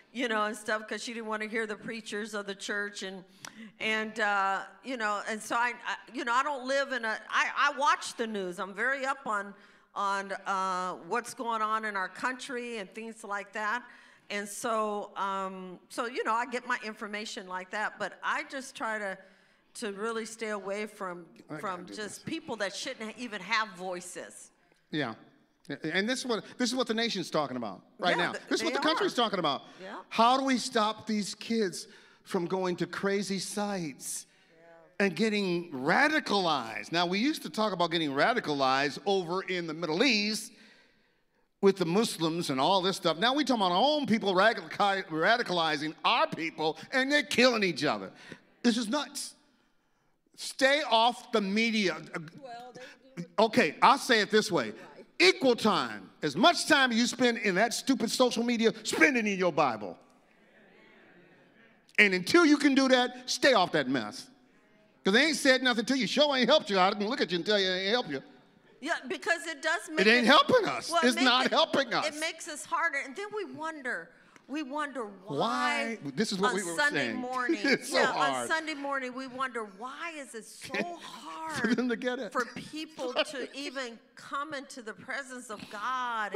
you know, and stuff, because she didn't want to hear the preachers of the church, and you know, and so you know, I don't live in I watch the news. I'm very up on what's going on in our country and things like that, and so you know, I get my information like that, but I just try to really stay away from just people that shouldn't even have voices. Yeah. And this is what the nation's talking about right now. This is what the country's talking about. Yeah. How do we stop these kids from going to crazy sites and getting radicalized? Now, we used to talk about getting radicalized over in the Middle East with the Muslims and all this stuff. Now we talking about our own people radicalizing our people, and they're killing each other. This is nuts. Stay off the media. Okay, I'll say it this way. Equal time. As much time you spend in that stupid social media, spend it in your Bible. And until you can do that, stay off that mess. Because they ain't said nothing to you. Sure ain't helped you. I can look at you and tell you it ain't helped you. Yeah, because it does make it ain't helping us. Well, it's not helping us. It makes us harder. And then we wonder why this is what on we were Sunday saying. morning. It's so hard. On Sunday morning, we wonder why is it so hard for them to get it, for people to even come into the presence of God,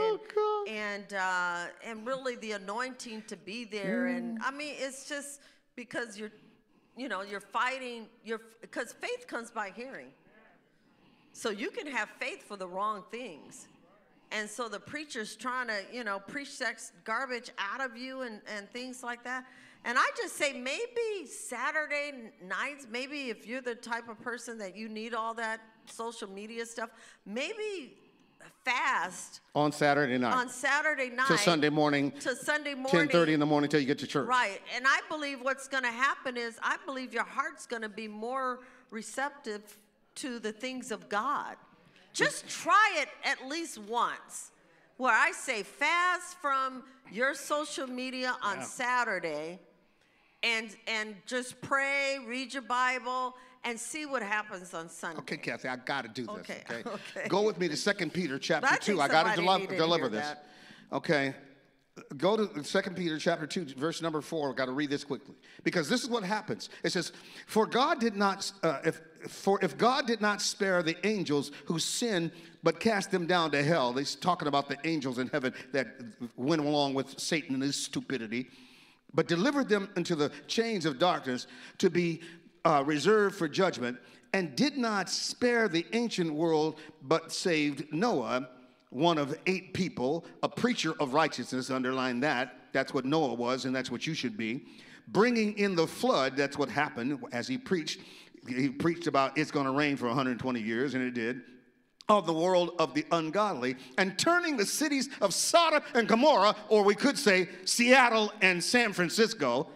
and really the anointing to be there. And I mean, it's just because you're fighting because faith comes by hearing. So you can have faith for the wrong things. And so the preacher's trying to, you know, preach that garbage out of you and things like that. And I just say maybe Saturday nights, maybe if you're the type of person that you need all that social media stuff, maybe fast. On Saturday night. On Saturday night. To Sunday morning. 10:30 in the morning till you get to church. Right. And I believe what's going to happen is I believe your heart's going to be more receptive to the things of God. Just try it at least once, where I say fast from your social media on Saturday, and just pray, read your Bible, and see what happens on Sunday. Okay, Kathy, I got to do this. Okay. Okay. Go with me to 2 Peter chapter 2. I got to deliver this. That. Okay. Go to 2 Peter chapter 2, verse number 4. I've got to read this quickly, because this is what happens. It says, "For God did not, if God did not spare the angels who sinned, but cast them down to hell." They're talking about the angels in heaven that went along with Satan and his stupidity, "but delivered them into the chains of darkness to be reserved for judgment, and did not spare the ancient world, but saved Noah, one of 8 people, a preacher of righteousness," underline that. That's what Noah was, and that's what you should be. "Bringing in the flood," that's what happened as he preached. He preached about it's going to rain for 120 years, and it did. "Of the world of the ungodly, and turning the cities of Sodom and Gomorrah," or we could say Seattle and San Francisco,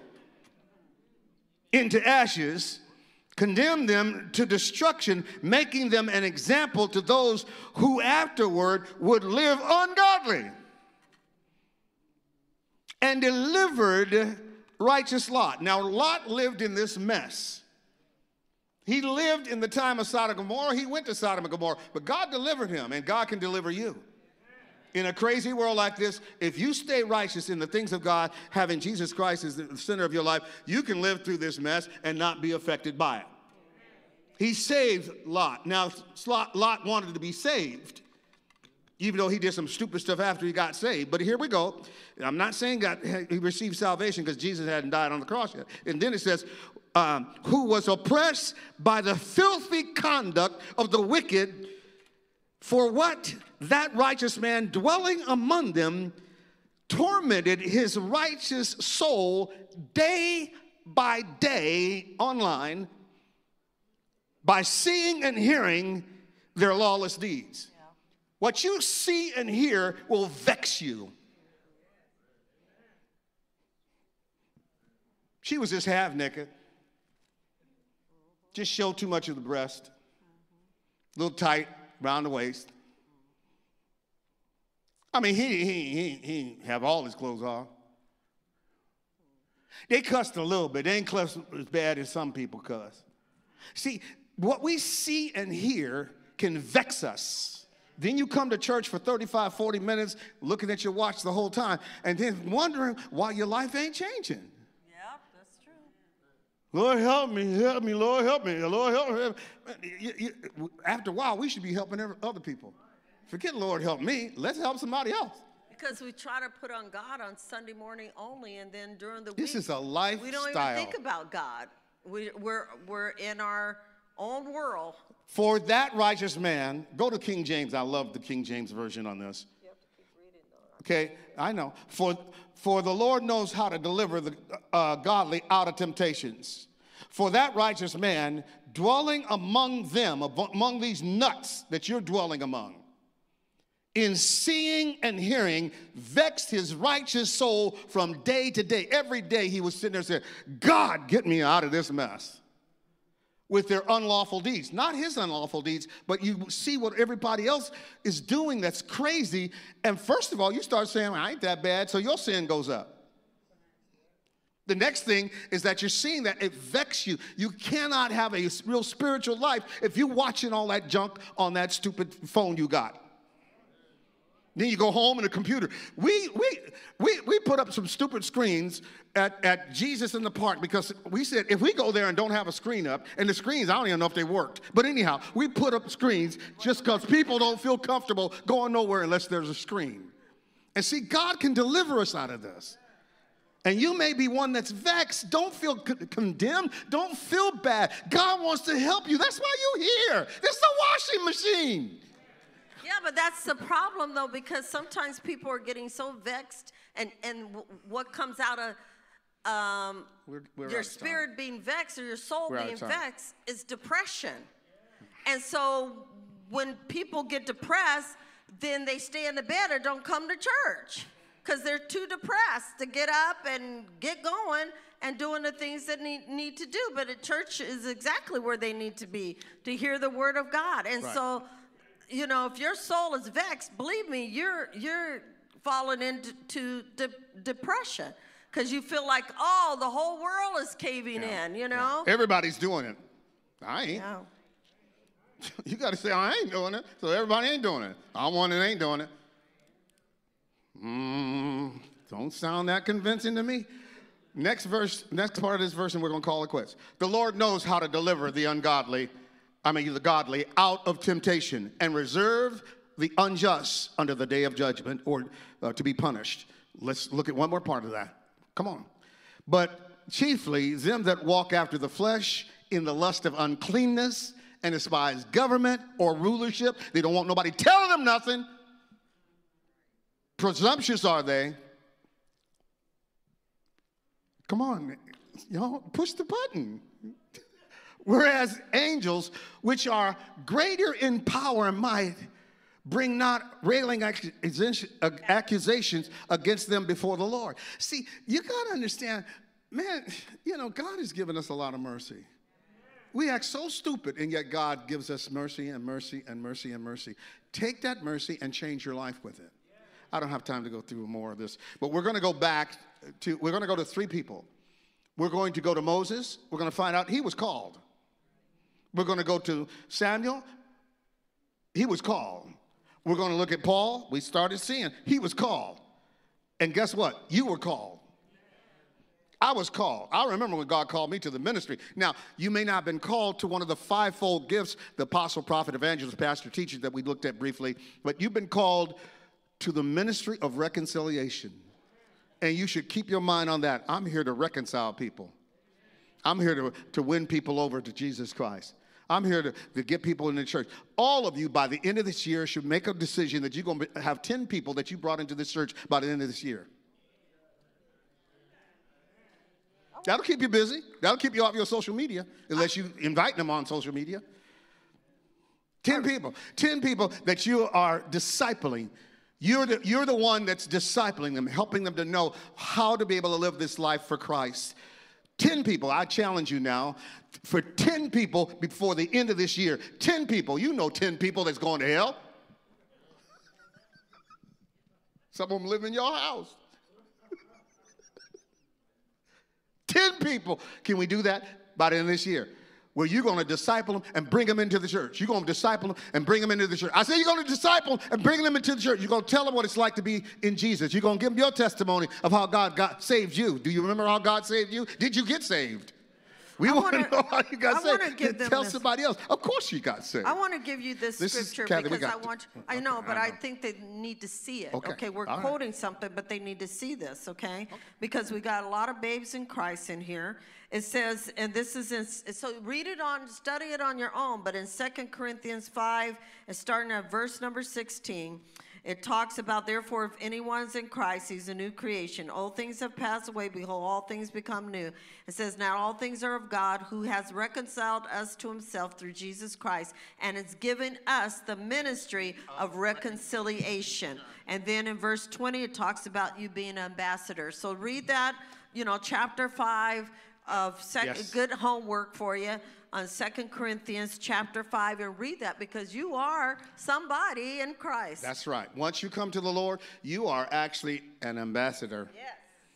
"into ashes, condemned them to destruction, making them an example to those who afterward would live ungodly. And delivered righteous Lot." Now, Lot lived in this mess. He lived in the time of Sodom and Gomorrah. He went to Sodom and Gomorrah, but God delivered him, and God can deliver you. In a crazy world like this, if you stay righteous in the things of God, having Jesus Christ as the center of your life, you can live through this mess and not be affected by it. He saved Lot. Now, Lot wanted to be saved, even though he did some stupid stuff after he got saved. But here we go. I'm not saying he received salvation because Jesus hadn't died on the cross yet. And then it says, "who was oppressed by the filthy conduct of the wicked, for what that righteous man dwelling among them tormented his righteous soul day by day," online, "by seeing and hearing their lawless deeds." Yeah. What you see and hear will vex you. She was just half naked. Just showed too much of the breast. A little tight around the waist. I mean, he didn't have all his clothes on. They cussed a little bit. They ain't cussed as bad as some people cuss. See, what we see and hear can vex us Then you come to church for 35, 40 minutes, looking at your watch the whole time, and then wondering why your life ain't changing. Yeah, that's true. Lord, help me, Lord, help me, Lord, help me. After a while, we should be helping other people. Forget Lord, help me. Let's help somebody else. Because we try to put on God on Sunday morning only, and then during the week, This is a lifestyle. we don't even think about God. We're in our own world. For that righteous man, go to King James. I love the King James version on this. You have to keep reading, though. Okay, I know. For the Lord knows how to deliver the godly out of temptations. For that righteous man, dwelling among them, among these nuts that you're dwelling among, in seeing and hearing, vexed his righteous soul from day to day. Every day he was sitting there saying, God, get me out of this mess. With their unlawful deeds. Not his unlawful deeds, but you see what everybody else is doing that's crazy. And first of all, you start saying, I ain't that bad, so your sin goes up. The next thing is that you're seeing that it vexes you. You cannot have a real spiritual life if you're watching all that junk on that stupid phone you got. Then you go home and the computer. We put up some stupid screens at Jesus in the Park because we said if we go there and don't have a screen up, and the screens, I don't even know if they worked. But anyhow, we put up screens just because people don't feel comfortable going nowhere unless there's a screen. And see, God can deliver us out of this. And you may be one that's vexed. Don't feel condemned. Don't feel bad. God wants to help you. That's why you're here. This is a washing machine. Yeah, but that's the problem, though, because sometimes people are getting so vexed, and what comes out of your spirit being vexed or your soul being vexed is depression. And so when people get depressed, then they stay in the bed or don't come to church because they're too depressed to get up and get going and doing the things that need to do. But at church is exactly where they need to be, to hear the word of God. And so, you know, if your soul is vexed, believe me, you're falling into depression because you feel like, oh, the whole world is caving in, you know? Everybody's doing it. I ain't. Yeah. You got to say, I ain't doing it, so everybody ain't doing it. I'm one that ain't doing it. Don't sound that convincing to me. Next part of this verse, and we're going to call it quits. The Lord knows how to deliver the godly out of temptation and reserve the unjust under the day of judgment or to be punished. Let's look at one more part of that. Come on. But chiefly them that walk after the flesh in the lust of uncleanness and despise government or rulership. They don't want nobody telling them nothing. Presumptuous are they. Come on, y'all, push the button. Whereas angels, which are greater in power and might, bring not railing accusations against them before the Lord. See, you got to understand, man, you know, God has given us a lot of mercy. We act so stupid, and yet God gives us mercy and mercy and mercy and mercy. Take that mercy and change your life with it. I don't have time to go through more of this, but we're going to go to three people. We're going to go to Moses. We're going to find out he was called. We're going to go to Samuel. He was called. We're going to look at Paul. We started seeing he was called. And guess what? You were called. I was called. I remember when God called me to the ministry. Now, you may not have been called to one of the fivefold gifts, the apostle, prophet, evangelist, pastor, teacher that we looked at briefly, but you've been called to the ministry of reconciliation. And you should keep your mind on that. I'm here to reconcile people. I'm here to win people over to Jesus Christ. I'm here to get people in the church. All of you, by the end of this year, should make a decision that you're going to have 10 people that you brought into this church by the end of this year. That'll keep you busy. That'll keep you off your social media, unless you invite them on social media. 10 people. 10 people that you are discipling. You're the one that's discipling them, helping them to know how to be able to live this life for Christ. 10 people, I challenge you now, for 10 people before the end of this year. 10 people, you know 10 people that's going to hell. Some of them live in your house. 10 people. Can we do that by the end of this year? where you're going to disciple them and bring them into the church. You're going to disciple them and bring them into the church. I say you're going to disciple them and bring them into the church. You're going to tell them what it's like to be in Jesus. You're going to give them your testimony of how God saved you. Do you remember how God saved you? Did you get saved? We want to know how you got saved. Tell somebody else. Of course you got saved. I want to give you this scripture because I know, but I think they need to see it. Okay, we're quoting something, but they need to see this, okay? Because we got a lot of babes in Christ in here. It says, and this is in, so read it on, study it on your own, but in 2 Corinthians 5, and starting at verse number 16, it talks about, therefore, if anyone's in Christ, he's a new creation. Old things have passed away. Behold, all things become new. It says, now all things are of God, who has reconciled us to himself through Jesus Christ, and has given us the ministry of reconciliation. And then in verse 20, it talks about you being an ambassador. So read that, chapter 5 of good homework for you on 2 Corinthians chapter 5, and read that because you are somebody in Christ. That's right. Once you come to the Lord, you are actually an ambassador. Yes.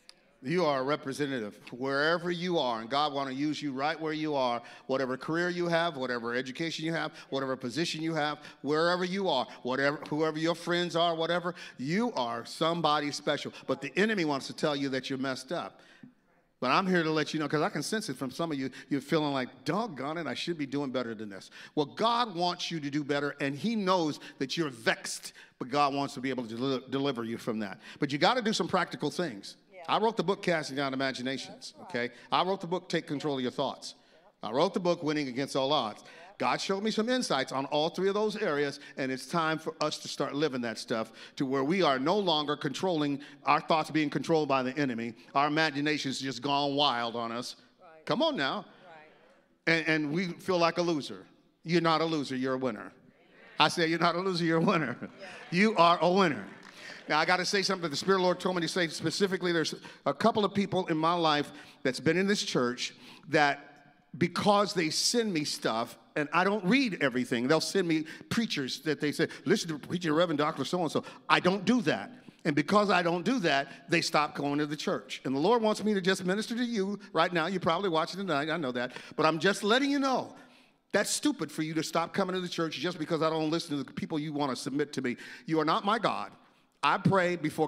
You are a representative wherever you are, and God wants to use you right where you are, whatever career you have, whatever education you have, whatever position you have, wherever you are, whoever your friends are, whatever, you are somebody special. But the enemy wants to tell you that you're messed up. But I'm here to let you know, because I can sense it from some of you, you're feeling like, doggone it, I should be doing better than this. Well, God wants you to do better, and he knows that you're vexed, but God wants to be able to deliver you from that. But you got to do some practical things. Yeah. I wrote the book, Casting Down Imaginations, okay? I wrote the book, Take Control of Your Thoughts. I wrote the book, Winning Against All Odds. God showed me some insights on all three of those areas, and it's time for us to start living that stuff to where we are no longer controlling, our thoughts being controlled by the enemy. Our imagination's just gone wild on us. Right. Come on now. Right. And we feel like a loser. You're not a loser, you're a winner. I say you're not a loser, you're a winner. Yeah. You are a winner. Now, I got to say something that the Spirit of the Lord told me to say specifically. There's a couple of people in my life that's been in this church that because they send me stuff, and I don't read everything. They'll send me preachers that they say, listen to preacher Reverend Dr. So-and-so. I don't do that. And because I don't do that, they stop going to the church. And the Lord wants me to just minister to you right now. You're probably watching tonight. I know that. But I'm just letting you know, that's stupid for you to stop coming to the church just because I don't listen to the people you want to submit to me. You are not my God. I pray before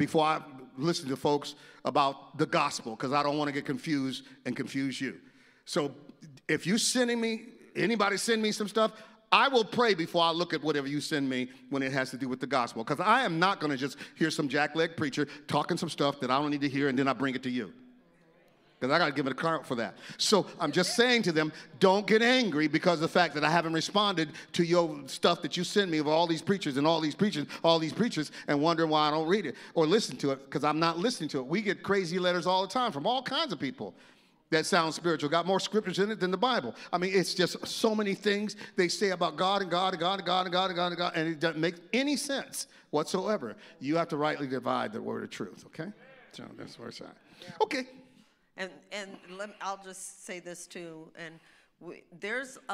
I listen to folks about the gospel because I don't want to get confused and confuse you. So if you're sending me, anybody send me some stuff, I will pray before I look at whatever you send me when it has to do with the gospel. Because I am not going to just hear some jackleg preacher talking some stuff that I don't need to hear and then I bring it to you. Because I got to give it a account for that. So I'm just saying to them, don't get angry because of the fact that I haven't responded to your stuff that you send me of all these preachers and all these preachers, and wondering why I don't read it or listen to it because I'm not listening to it. We get crazy letters all the time from all kinds of people that sound spiritual, got more scriptures in it than the Bible. I mean, it's just so many things they say about God and God and God and God and God and God and God, and it doesn't make any sense whatsoever. You have to rightly divide the word of truth, okay? So that's where it's at. Okay. And I'll just say this too, and there's a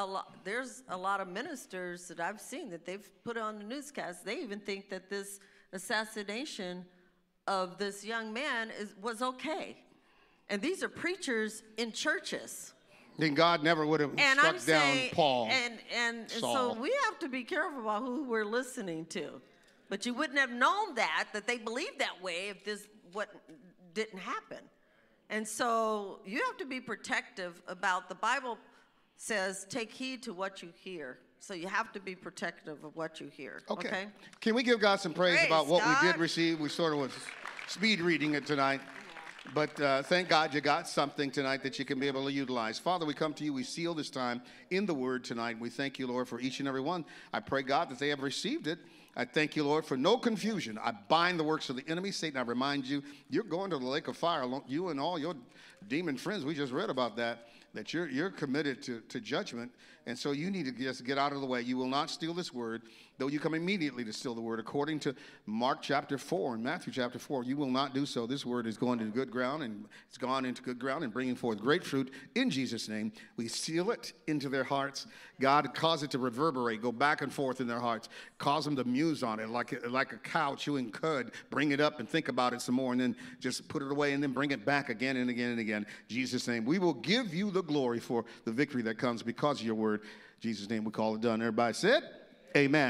lot of ministers that I've seen that they've put on the newscast. They even think that this assassination of this young man was okay. And these are preachers in churches. Then God never would have struck down Paul. And so we have to be careful about who we're listening to. But you wouldn't have known that they believed that way if this didn't happen. And so you have to be protective about, the Bible says, take heed to what you hear. So you have to be protective of what you hear. Okay? Can we give God some praise about what we did receive? We sort of was speed reading it tonight. But thank God you got something tonight that you can be able to utilize. Father, we come to you. We seal this time in the word tonight. We thank you, Lord, for each and every one. I pray, God, that they have received it. I thank you, Lord, for no confusion. I bind the works of the enemy. Satan, I remind you, you're going to the lake of fire. You and all your demon friends, we just read about that you're committed to judgment. And so you need to just get out of the way. You will not steal this word, though you come immediately to steal the word. According to Mark chapter 4 and Matthew chapter 4, you will not do so. This word is going to good ground, and it's gone into good ground and bringing forth great fruit in Jesus' name. We seal it into their hearts. God, cause it to reverberate, go back and forth in their hearts. Cause them to muse on it like a cow chewing cud. Bring it up and think about it some more, and then just put it away and then bring it back again and again and again. In Jesus' name, we will give you the glory for the victory that comes because of your word. In Jesus' name we call it done. Everybody said, amen.